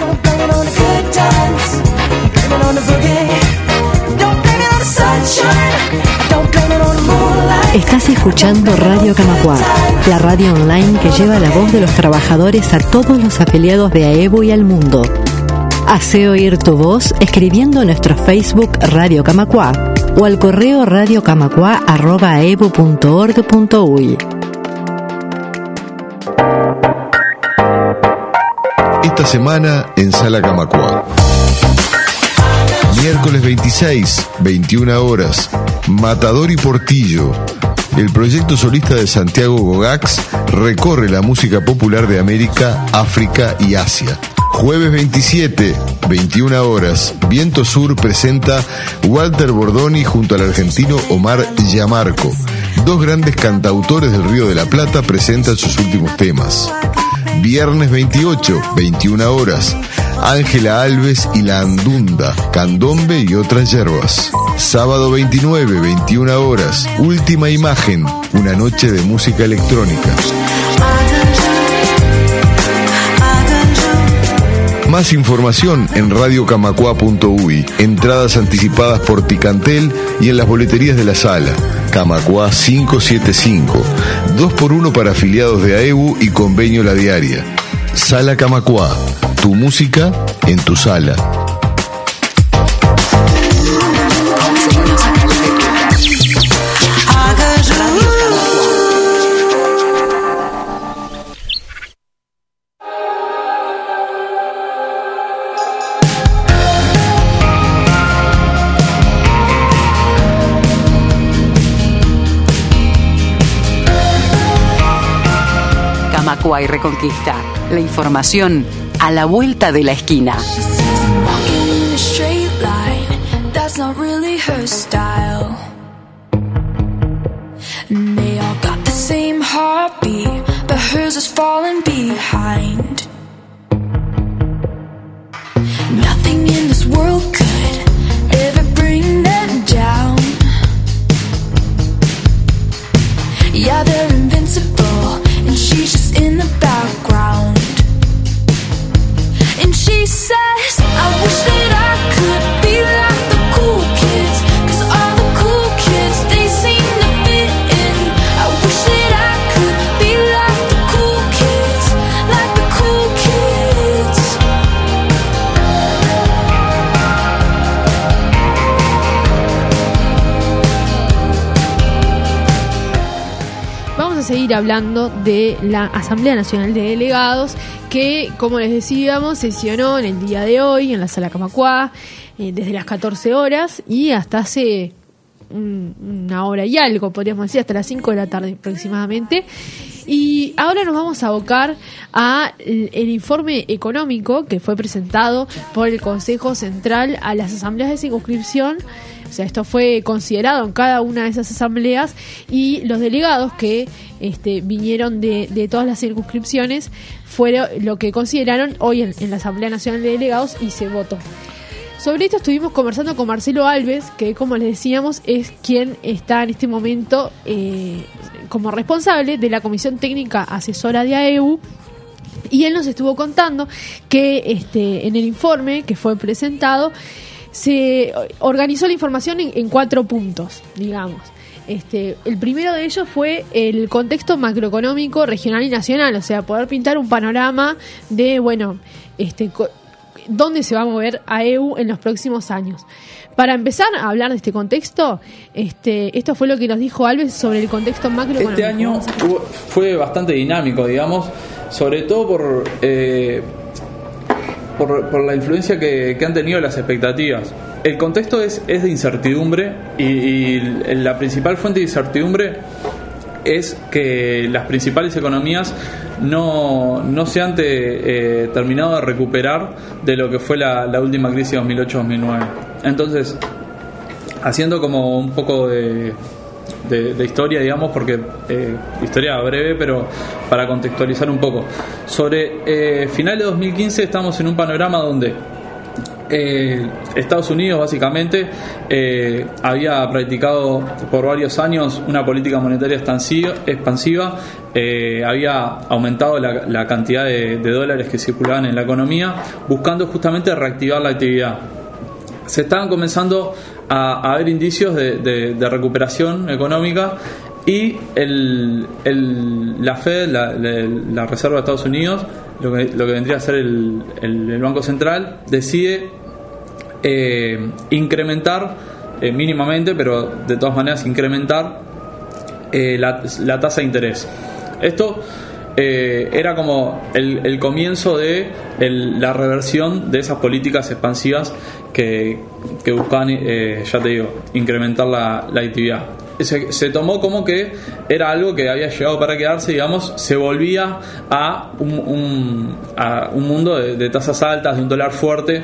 Estás escuchando Radio Camacua, la radio online que lleva la voz de los trabajadores a todos los afiliados de AEBU y al mundo. Hacé oír tu voz escribiendo en nuestro Facebook Radio Camacua o al correo radiocamacua@aebu.org.uy. Esta semana en Sala Camacua. Miércoles 26, 21 horas, Matador y Portillo. El proyecto solista de Santiago Gogax recorre la música popular de América, África y Asia. Jueves 27, 21 horas, Viento Sur presenta Walter Bordoni junto al argentino Omar Yamarco. Dos grandes cantautores del Río de la Plata presentan sus últimos temas. Viernes 28, 21 horas, Ángela Alves y La Andunda, Candombe y otras yerbas. Sábado 29, 21 horas, Última Imagen, una noche de música electrónica. Más información en radiocamacua.uy, entradas anticipadas por Ticantel y en las boleterías de la sala. Camacua 575, 2x1 para afiliados de AEBU y convenio La Diaria. Sala Camacua, tu música en tu sala. Camacua y Reconquista. La información a la vuelta de la esquina. They all got the heartbeat, but hers is falling behind. Nothing in this world could ever bring them down. Yeah, they're invincible, and she's just in the background. And she says, I wish that I could be like the cool kids, 'cause all the cool kids, they seem to fit in. I wish that I could be like the cool kids, like the cool kids. Vamos a seguir hablando de la Asamblea Nacional de Delegados, que, como les decíamos, sesionó en el día de hoy en la Sala Camacuá desde las 14 horas y hasta hace una hora y algo, podríamos decir, hasta las 5 de la tarde aproximadamente. Y ahora nos vamos a abocar a el informe económico que fue presentado por el Consejo Central a las asambleas de circunscripción. O sea, esto fue considerado en cada una de esas asambleas y los delegados que vinieron de todas las circunscripciones fueron lo que consideraron hoy en la Asamblea Nacional de Delegados y se votó. Sobre esto estuvimos conversando con Marcelo Alves, que, como les decíamos, es quien está en este momento como responsable de la Comisión Técnica Asesora de AEBU, y él nos estuvo contando que en el informe que fue presentado se organizó la información en 4 puntos, digamos. El primero de ellos fue el contexto macroeconómico regional y nacional, o sea, poder pintar un panorama de, dónde se va a mover AEBU en los próximos años. Para empezar a hablar de este contexto, esto fue lo que nos dijo Alves sobre el contexto macroeconómico. Este año fue bastante dinámico, digamos, sobre todo por la influencia que han tenido las expectativas. El contexto es de incertidumbre y la principal fuente de incertidumbre es que las principales economías no se han terminado de recuperar de lo que fue la última crisis 2008-2009. Entonces, haciendo como un poco de historia, digamos, porque historia breve, pero para contextualizar un poco. Sobre finales de 2015 estamos en un panorama donde Estados Unidos básicamente había practicado por varios años una política monetaria expansiva, había aumentado la cantidad de dólares que circulaban en la economía, buscando justamente reactivar la actividad. Se estaban comenzando a ver indicios de recuperación económica y la Fed, la Reserva de Estados Unidos, lo que vendría a ser el Banco Central, decide incrementar mínimamente, pero de todas maneras incrementar la tasa de interés. Esto era como el comienzo de la reversión de esas políticas expansivas que buscaban, ya te digo, incrementar la actividad. Se tomó como que era algo que había llegado para quedarse, digamos, se volvía a un mundo de tasas altas, de un dólar fuerte.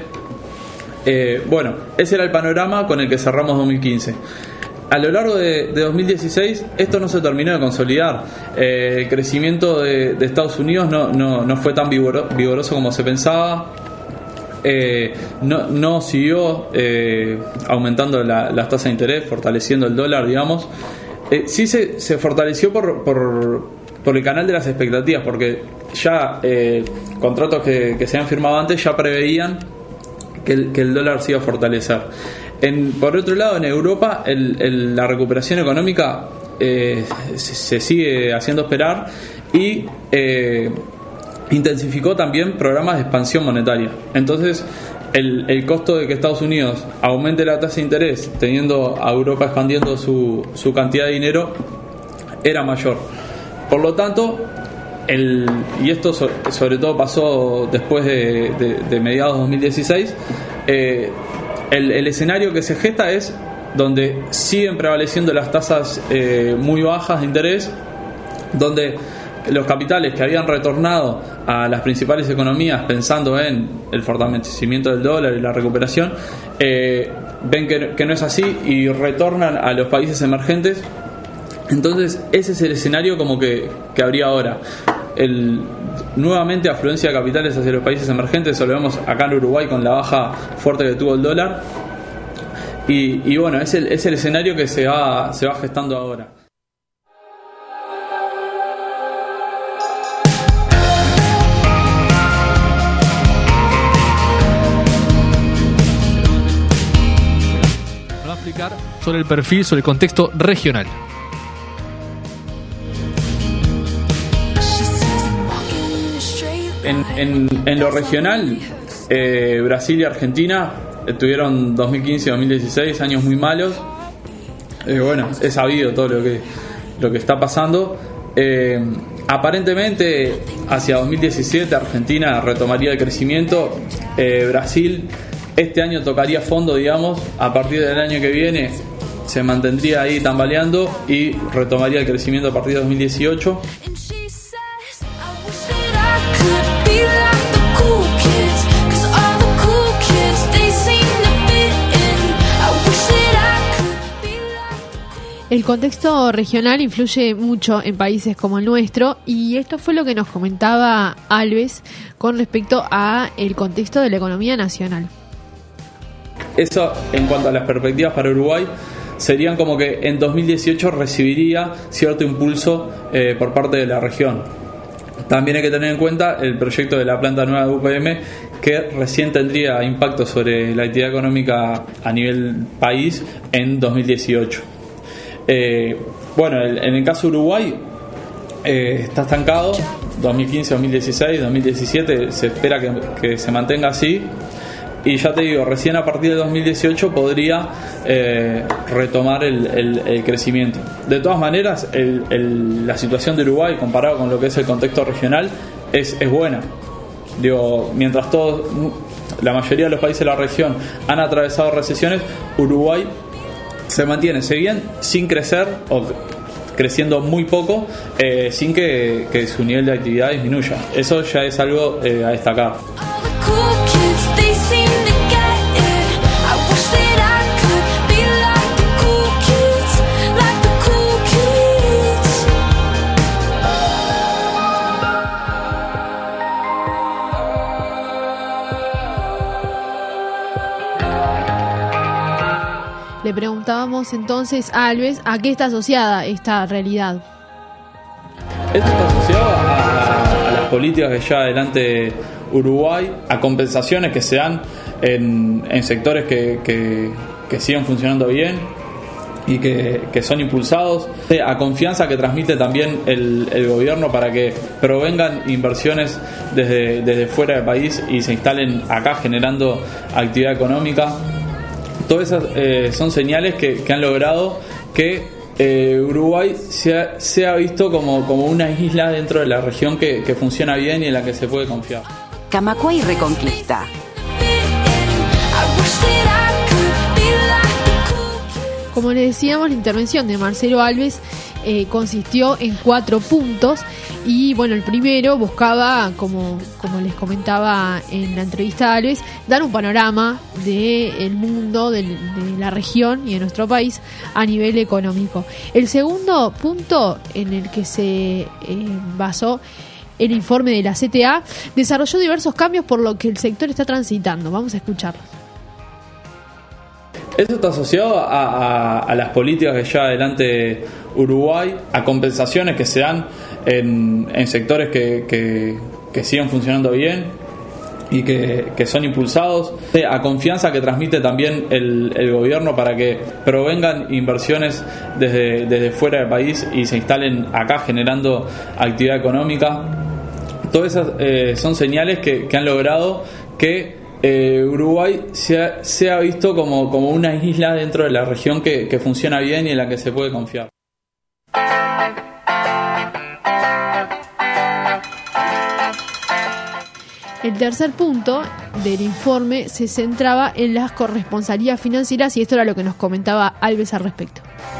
Ese era el panorama con el que cerramos 2015. A lo largo de 2016 esto no se terminó de consolidar. El crecimiento de Estados Unidos no fue tan vigoroso como se pensaba. No siguió aumentando las tasas de interés, fortaleciendo el dólar, digamos. Sí se fortaleció por el canal de las expectativas, porque ya contratos que se habían firmado antes ya preveían que el dólar se iba a fortalecer. Por otro lado, en Europa la recuperación económica se sigue haciendo esperar y intensificó también programas de expansión monetaria. Entonces, el costo de que Estados Unidos aumente la tasa de interés, teniendo a Europa expandiendo su cantidad de dinero, era mayor. Por lo tanto, y esto sobre todo pasó después de mediados de 2016, el escenario que se gesta es donde siguen prevaleciendo las tasas muy bajas de interés, donde los capitales que habían retornado a las principales economías pensando en el fortalecimiento del dólar y la recuperación, ven que no es así y retornan a los países emergentes, Entonces ese es el escenario como que habría ahora. Nuevamente afluencia de capitales hacia los países emergentes, eso lo vemos acá en Uruguay con la baja fuerte que tuvo el dólar. Y bueno, es el escenario que se va gestando ahora. Nos va a explicar sobre el perfil, sobre el contexto regional. En lo regional, Brasil y Argentina tuvieron 2015 y 2016 años muy malos. Bueno, es sabido todo lo que está pasando. Aparentemente hacia 2017 Argentina retomaría el crecimiento. Brasil este año tocaría fondo, digamos. A partir del año que viene se mantendría ahí tambaleando y retomaría el crecimiento a partir de 2018. El contexto regional influye mucho en países como el nuestro, y esto fue lo que nos comentaba Alves con respecto a el contexto de la economía nacional. Eso en cuanto a las perspectivas para Uruguay serían como que en 2018 recibiría cierto impulso por parte de la región. También hay que tener en cuenta el proyecto de la planta nueva de UPM, que recién tendría impacto sobre la actividad económica a nivel país en 2018. Bueno, en el caso de Uruguay está estancado 2015, 2016, 2017 se espera que se mantenga así, y ya te digo, recién a partir de 2018 podría retomar el crecimiento. De todas maneras, la situación de Uruguay comparado con lo que es el contexto regional es buena. Digo, mientras la mayoría de los países de la región han atravesado recesiones, Uruguay se mantiene, si bien sin crecer o creciendo muy poco, sin que su nivel de actividad disminuya. Eso ya es algo a destacar. Le preguntábamos entonces a Alves a qué está asociada esta realidad. Esto está asociado a las políticas que lleva adelante Uruguay, a compensaciones que se dan en sectores que siguen funcionando bien y que son impulsados, a confianza que transmite también el gobierno para que provengan inversiones desde fuera del país y se instalen acá generando actividad económica. Todas esas son señales que han logrado que Uruguay sea visto como una isla dentro de la región que funciona bien y en la que se puede confiar. Camacuá y Reconquista. Como les decíamos, la intervención de Marcelo Alves consistió en 4 puntos, y bueno, el primero buscaba, como les comentaba en la entrevista a Alves, dar un panorama del mundo, de la región y de nuestro país a nivel económico. El segundo punto en el que se basó el informe de la CTA desarrolló diversos cambios por lo que el sector está transitando. Vamos a escucharlo. Eso está asociado a las políticas que lleva adelante Uruguay, a compensaciones que se dan en sectores que siguen funcionando bien y que son impulsados, a confianza que transmite también el gobierno para que provengan inversiones desde fuera del país y se instalen acá generando actividad económica. Todas esas son señales que han logrado que Uruguay sea visto como una isla dentro de la región que funciona bien y en la que se puede confiar. El tercer punto del informe se centraba en las corresponsalías financieras, y esto era lo que nos comentaba Alves al respecto.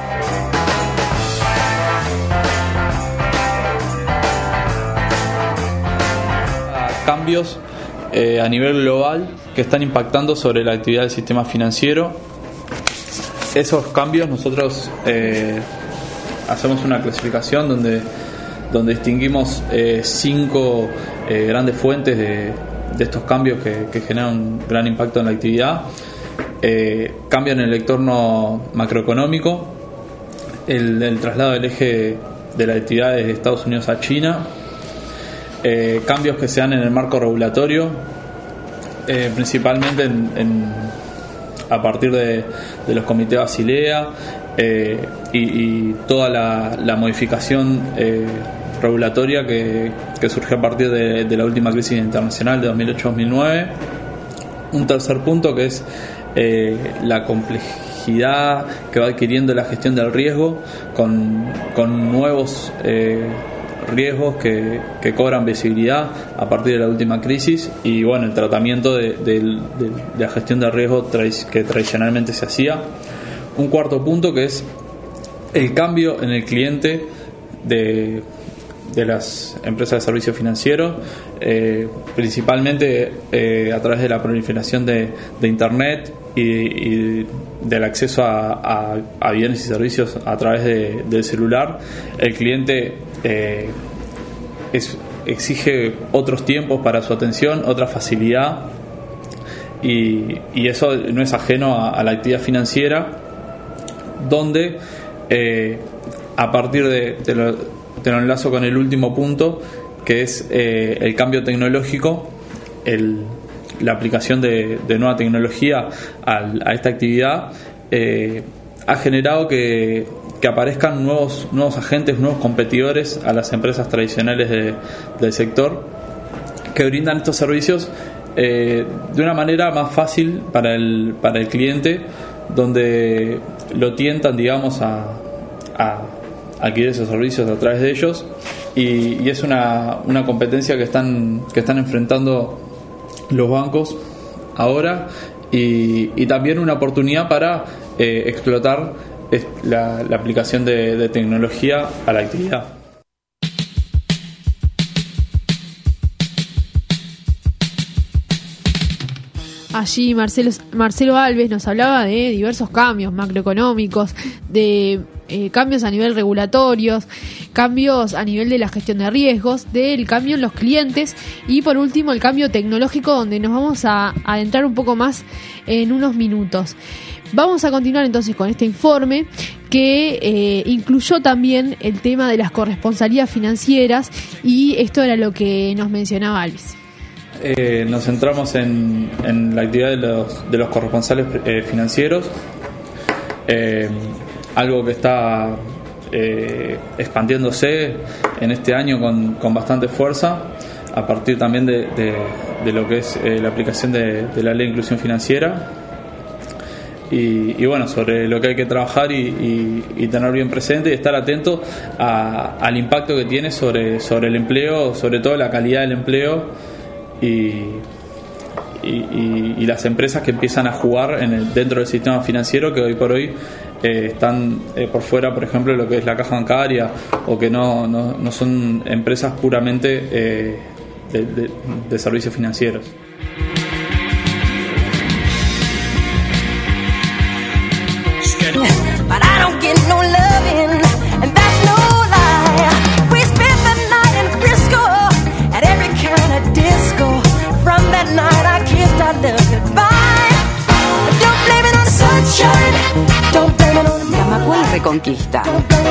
Cambios a nivel global que están impactando sobre la actividad del sistema financiero. Esos cambios nosotros hacemos una clasificación donde distinguimos 5 grandes fuentes de estos cambios que generan un gran impacto en la actividad. Cambio en el entorno macroeconómico, el traslado del eje de las actividades de Estados Unidos a China, cambios que se dan en el marco regulatorio, principalmente a partir de los comités Basilea, y toda la modificación regulatoria que surgió a partir de la última crisis internacional de 2008-2009. Un tercer punto que es la complejidad que va adquiriendo la gestión del riesgo con nuevos riesgos que cobran visibilidad a partir de la última crisis, y bueno, el tratamiento de la gestión de riesgo que tradicionalmente se hacía. Un cuarto punto que es el cambio en el cliente de las empresas de servicios financieros, principalmente a través de la proliferación de Internet y del acceso a bienes y servicios a través del celular. El cliente exige otros tiempos para su atención, otra facilidad, y eso no es ajeno a la actividad financiera, donde a partir te lo enlazo con el último punto, que es el cambio tecnológico, la aplicación de nueva tecnología a esta actividad, ha generado que aparezcan nuevos agentes, nuevos competidores a las empresas tradicionales del sector, que brindan estos servicios de una manera más fácil para el cliente, donde lo tientan, digamos, a adquirir esos servicios a través de ellos, y es una competencia que están enfrentando los bancos ahora, y también una oportunidad para explotar la aplicación de tecnología a la actividad. Allí Marcelo Alves nos hablaba de diversos cambios macroeconómicos, de cambios a nivel regulatorios, cambios a nivel de la gestión de riesgos, del cambio en los clientes, y por último el cambio tecnológico, donde nos vamos a adentrar un poco más en unos minutos. Vamos a continuar entonces con este informe que incluyó también el tema de las corresponsalías financieras, y esto era lo que nos mencionaba Alves. Nos centramos en la actividad de los corresponsales financieros, algo que está expandiéndose en este año con bastante fuerza, a partir también de lo que es la aplicación de la Ley de Inclusión Financiera, y bueno, sobre lo que hay que trabajar y tener bien presente, y estar atento al impacto que tiene sobre el empleo, sobre todo la calidad del empleo, y las empresas que empiezan a jugar dentro del sistema financiero, que hoy por hoy están por fuera, por ejemplo, de lo que es la caja bancaria, o que no son empresas puramente de servicios financieros. Camacua y Reconquista.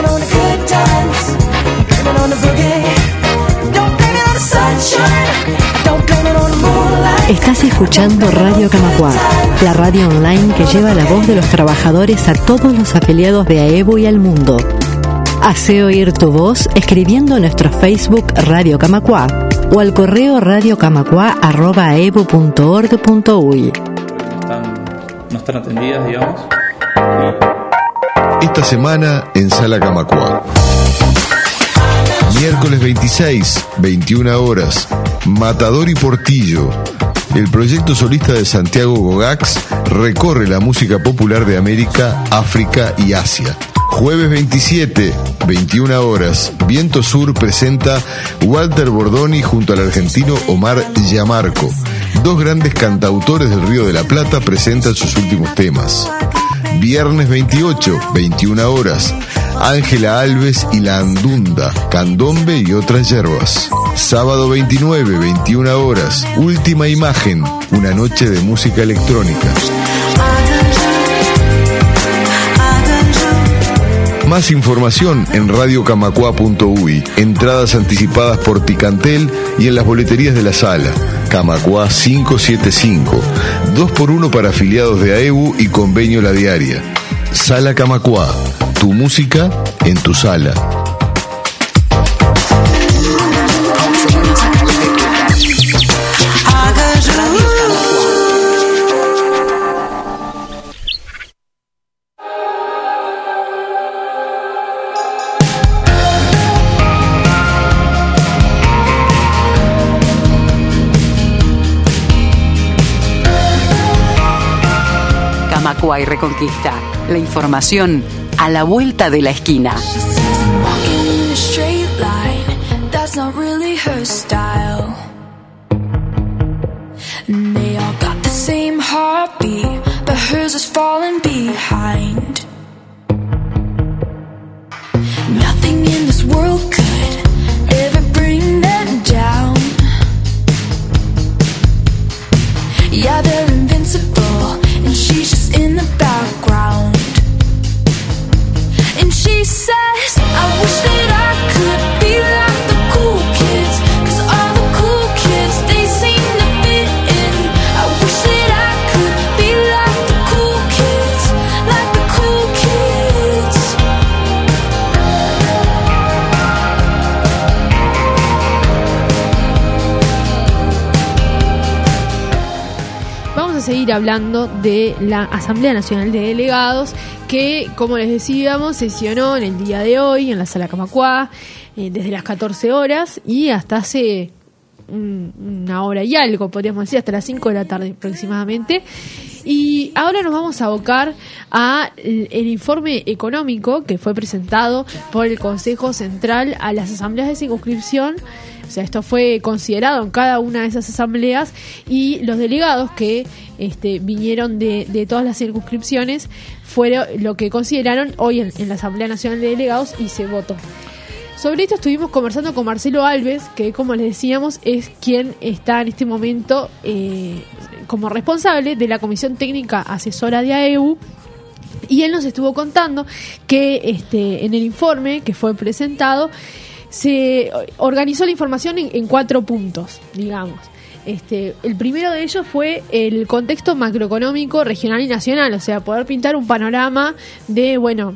Estás escuchando Radio Camacua, la radio online que lleva la voz de los trabajadores a todos los afiliados de AEBU y al mundo. Hacé oír tu voz escribiendo en nuestro Facebook Radio Camacua o al correo radiocamacua@aebu.org.uy. No están atendidas, digamos. Esta semana en Sala Camacua. Miércoles 26, 21 horas, Matador y Portillo. El proyecto solista de Santiago Gogax recorre la música popular de América, África y Asia. Jueves 27, 21 horas, Viento Sur presenta Walter Bordoni junto al argentino Omar Yamarco. Dos grandes cantautores del Río de la Plata presentan sus últimos temas. Viernes 28, 21 horas, Ángela Alves y La Andunda, candombe y otras hierbas. Sábado 29, 21 horas, Última Imagen, una noche de música electrónica. Más información en radiocamacua.uy, entradas anticipadas por Picantel y en las boleterías de la sala. Camacua 575, 2x1 para afiliados de AEBU y Convenio La Diaria. Sala Camacua, tu música en tu sala. Camacua y Reconquista. La información a la vuelta de la esquina. Nothing in this world could ever bring them down. Yeah, they're invincible, and she's just in the background. And she says, I wish that I could be like the cool kids, 'cause all the cool kids, they seem to fit in. I wish that I could be like the cool kids, like the cool kids. Vamos a seguir hablando de la Asamblea Nacional de Delegados, que, como les decíamos, sesionó en el día de hoy en la Sala Camacua desde las 14 horas y hasta hace una hora y algo, podríamos decir, hasta las 5 de la tarde aproximadamente. Y ahora nos vamos a abocar a el informe económico que fue presentado por el Consejo Central a las asambleas de circunscripción. O sea, esto fue considerado en cada una de esas asambleas, y los delegados que vinieron de todas las circunscripciones fueron lo que consideraron hoy en la Asamblea Nacional de Delegados y se votó. Sobre esto estuvimos conversando con Marcelo Alves, que, como les decíamos, es quien está en este momento como responsable de la Comisión Técnica Asesora de AEBU, y él nos estuvo contando que en el informe que fue presentado se organizó la información en 4 puntos, digamos. El primero de ellos fue el contexto macroeconómico regional y nacional, o sea, poder pintar un panorama de, bueno,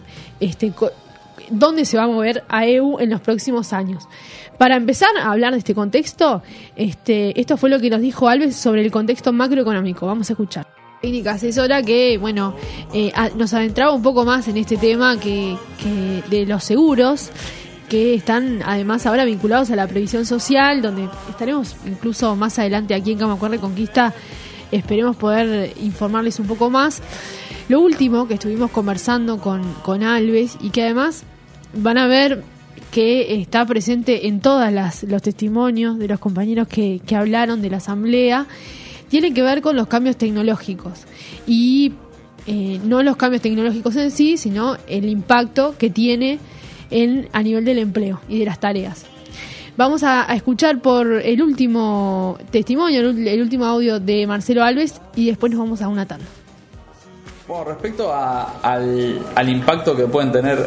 dónde se va a mover AEBU en los próximos años. Para empezar a hablar de este contexto, esto fue lo que nos dijo Alves sobre el contexto macroeconómico. Vamos a escuchar. Técnica asesora que, bueno, nos adentraba un poco más en este tema que de los seguros, que están además ahora vinculados a la previsión social, donde estaremos incluso más adelante aquí en Camacua Reconquista, esperemos poder informarles un poco más. Lo último que estuvimos conversando con Alves, y que además van a ver que está presente en todos los testimonios de los compañeros que hablaron de la asamblea, tiene que ver con los cambios tecnológicos, y no los cambios tecnológicos en sí, sino el impacto que tiene a nivel del empleo y de las tareas. Vamos a escuchar por el último testimonio, el último audio de Marcelo Alves, y después nos vamos a una tanda. Bueno, respecto al impacto que pueden tener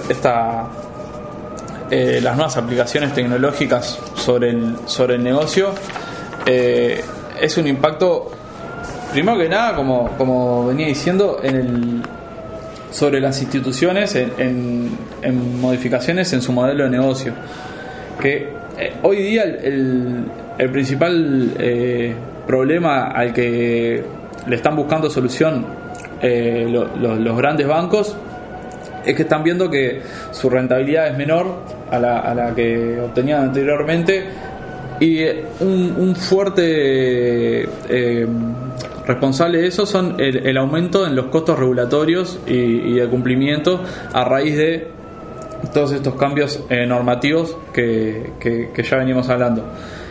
las nuevas aplicaciones tecnológicas sobre el negocio, es un impacto, primero que nada, como venía diciendo, sobre las instituciones, en modificaciones en su modelo de negocio, que hoy día el principal problema al que le están buscando solución los grandes bancos es que están viendo que su rentabilidad es menor a la que obtenían anteriormente, y un fuerte responsable de eso son el aumento en los costos regulatorios y de cumplimiento a raíz de todos estos cambios normativos que ya venimos hablando.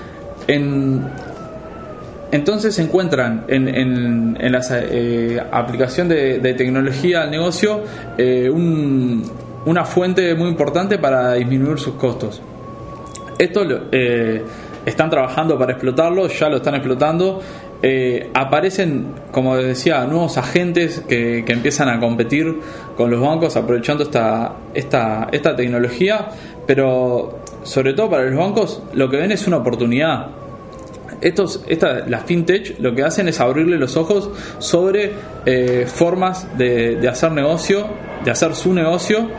Entonces se encuentran en la aplicación de tecnología al negocio un una fuente muy importante para disminuir sus costos. Esto están trabajando para explotarlo, ya lo están explotando. Aparecen, como decía, nuevos agentes que empiezan a competir con los bancos aprovechando esta tecnología, pero sobre todo para los bancos lo que ven es una oportunidad. Las fintech lo que hacen es abrirle los ojos sobre formas de hacer negocio, de hacer su negocio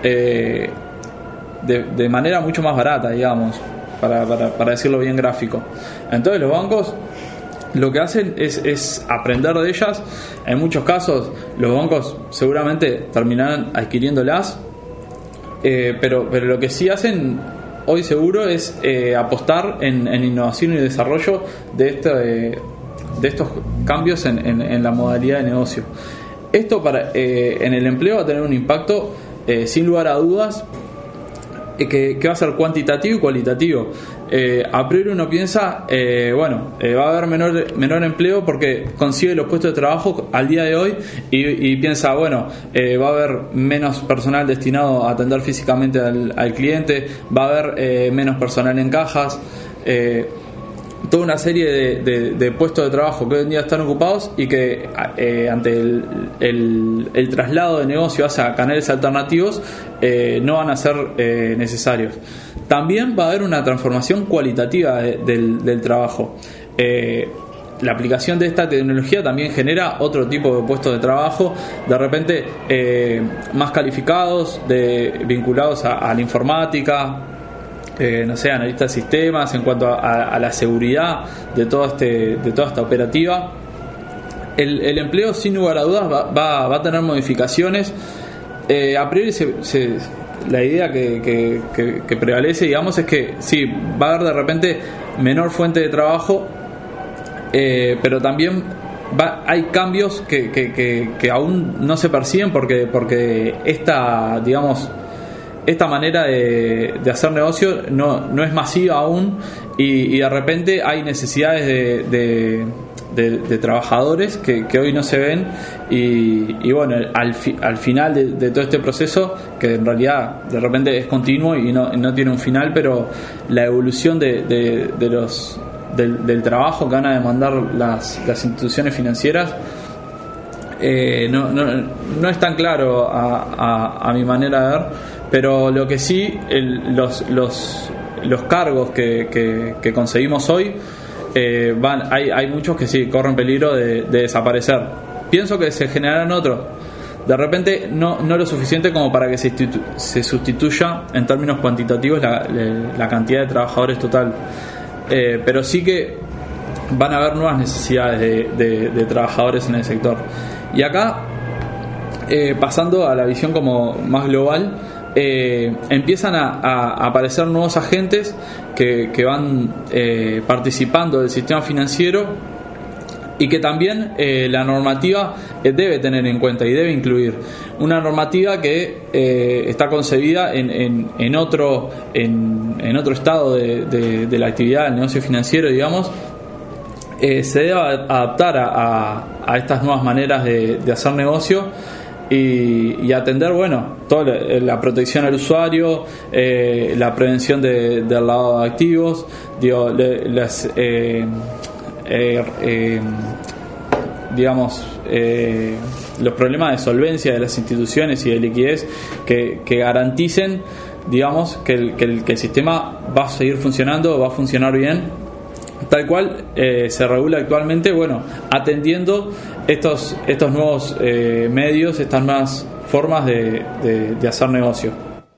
de manera mucho más barata, digamos, para decirlo bien gráfico. Entonces los bancos lo que hacen es aprender de ellas. En muchos casos los bancos seguramente terminarán adquiriéndolas, pero lo que sí hacen hoy seguro es apostar en innovación y desarrollo de estos cambios en la modalidad de negocio. Esto en el empleo va a tener un impacto sin lugar a dudas, que va a ser cuantitativo y cualitativo. A priori uno piensa, va a haber menor empleo porque consigue los puestos de trabajo al día de hoy y piensa, va a haber menos personal destinado a atender físicamente al cliente, va a haber menos personal en cajas, toda una serie de puestos de trabajo que hoy en día están ocupados y que ante el traslado de negocio hacia canales alternativos no van a ser necesarios. También va a haber una transformación cualitativa del trabajo. La aplicación de esta tecnología también genera otro tipo de puestos de trabajo, de repente más calificados, vinculados a la informática, analistas de sistemas, en cuanto a la seguridad de toda esta operativa. El empleo, sin lugar a dudas, va a tener modificaciones. A priori la idea que prevalece, digamos, es que sí, va a haber de repente menor fuente de trabajo, pero también hay cambios que aún no se perciben porque esta manera de hacer negocio no es masiva aún y de repente hay necesidades de trabajadores que hoy no se ven y al final de todo este proceso, que en realidad de repente es continuo y no tiene un final, pero la evolución del trabajo que van a demandar las instituciones financieras no es tan claro a mi manera de ver. Pero lo que sí, los cargos que conseguimos hoy, hay muchos que sí corren peligro de desaparecer. Pienso que se generarán otros. De repente no lo suficiente como para que se sustituya en términos cuantitativos la cantidad de trabajadores total. Pero sí que van a haber nuevas necesidades de trabajadores en el sector. Y acá, pasando a la visión como más global, empiezan a aparecer nuevos agentes que van participando del sistema financiero y que también la normativa debe tener en cuenta y debe incluir una normativa que está concebida en otro estado de la actividad del negocio financiero, digamos. Se debe adaptar a estas nuevas maneras de hacer negocio y atender toda la protección al usuario, la prevención del lavado de activos, los problemas de solvencia de las instituciones y de liquidez que garanticen, que el sistema va a seguir funcionando, va a funcionar bien tal cual se regula actualmente, atendiendo estos nuevos medios, estas nuevas formas de hacer negocio.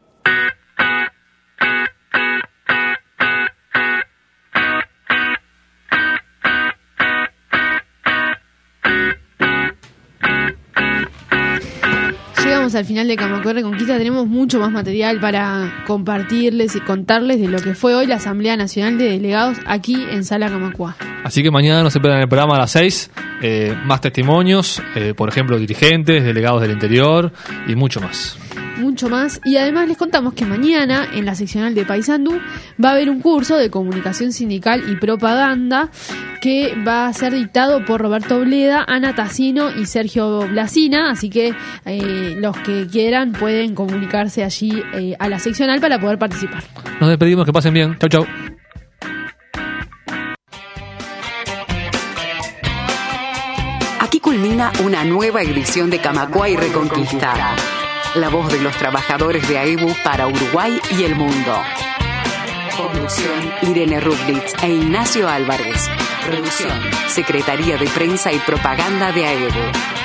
Al final de Camacuá Reconquista tenemos mucho más material para compartirles y contarles de lo que fue hoy la Asamblea Nacional de Delegados aquí en Sala Camacuá. Así que mañana no se pierdan el programa a las 6, más testimonios, por ejemplo, dirigentes, delegados del interior y mucho más. mucho más. Y además les contamos que mañana en la seccional de Paysandú va a haber un curso de comunicación sindical y propaganda que va a ser dictado por Roberto Bleda, Ana Tassino y Sergio Blasina, así que los que quieran pueden comunicarse allí a la seccional para poder participar. Nos despedimos, que pasen bien. Chau, chau. Aquí culmina una nueva edición de Camacuá y Reconquista. La voz de los trabajadores de AEBU para Uruguay y el mundo. Conducción: Irene Rublitz e Ignacio Álvarez. Producción: Secretaría de Prensa y Propaganda de AEBU.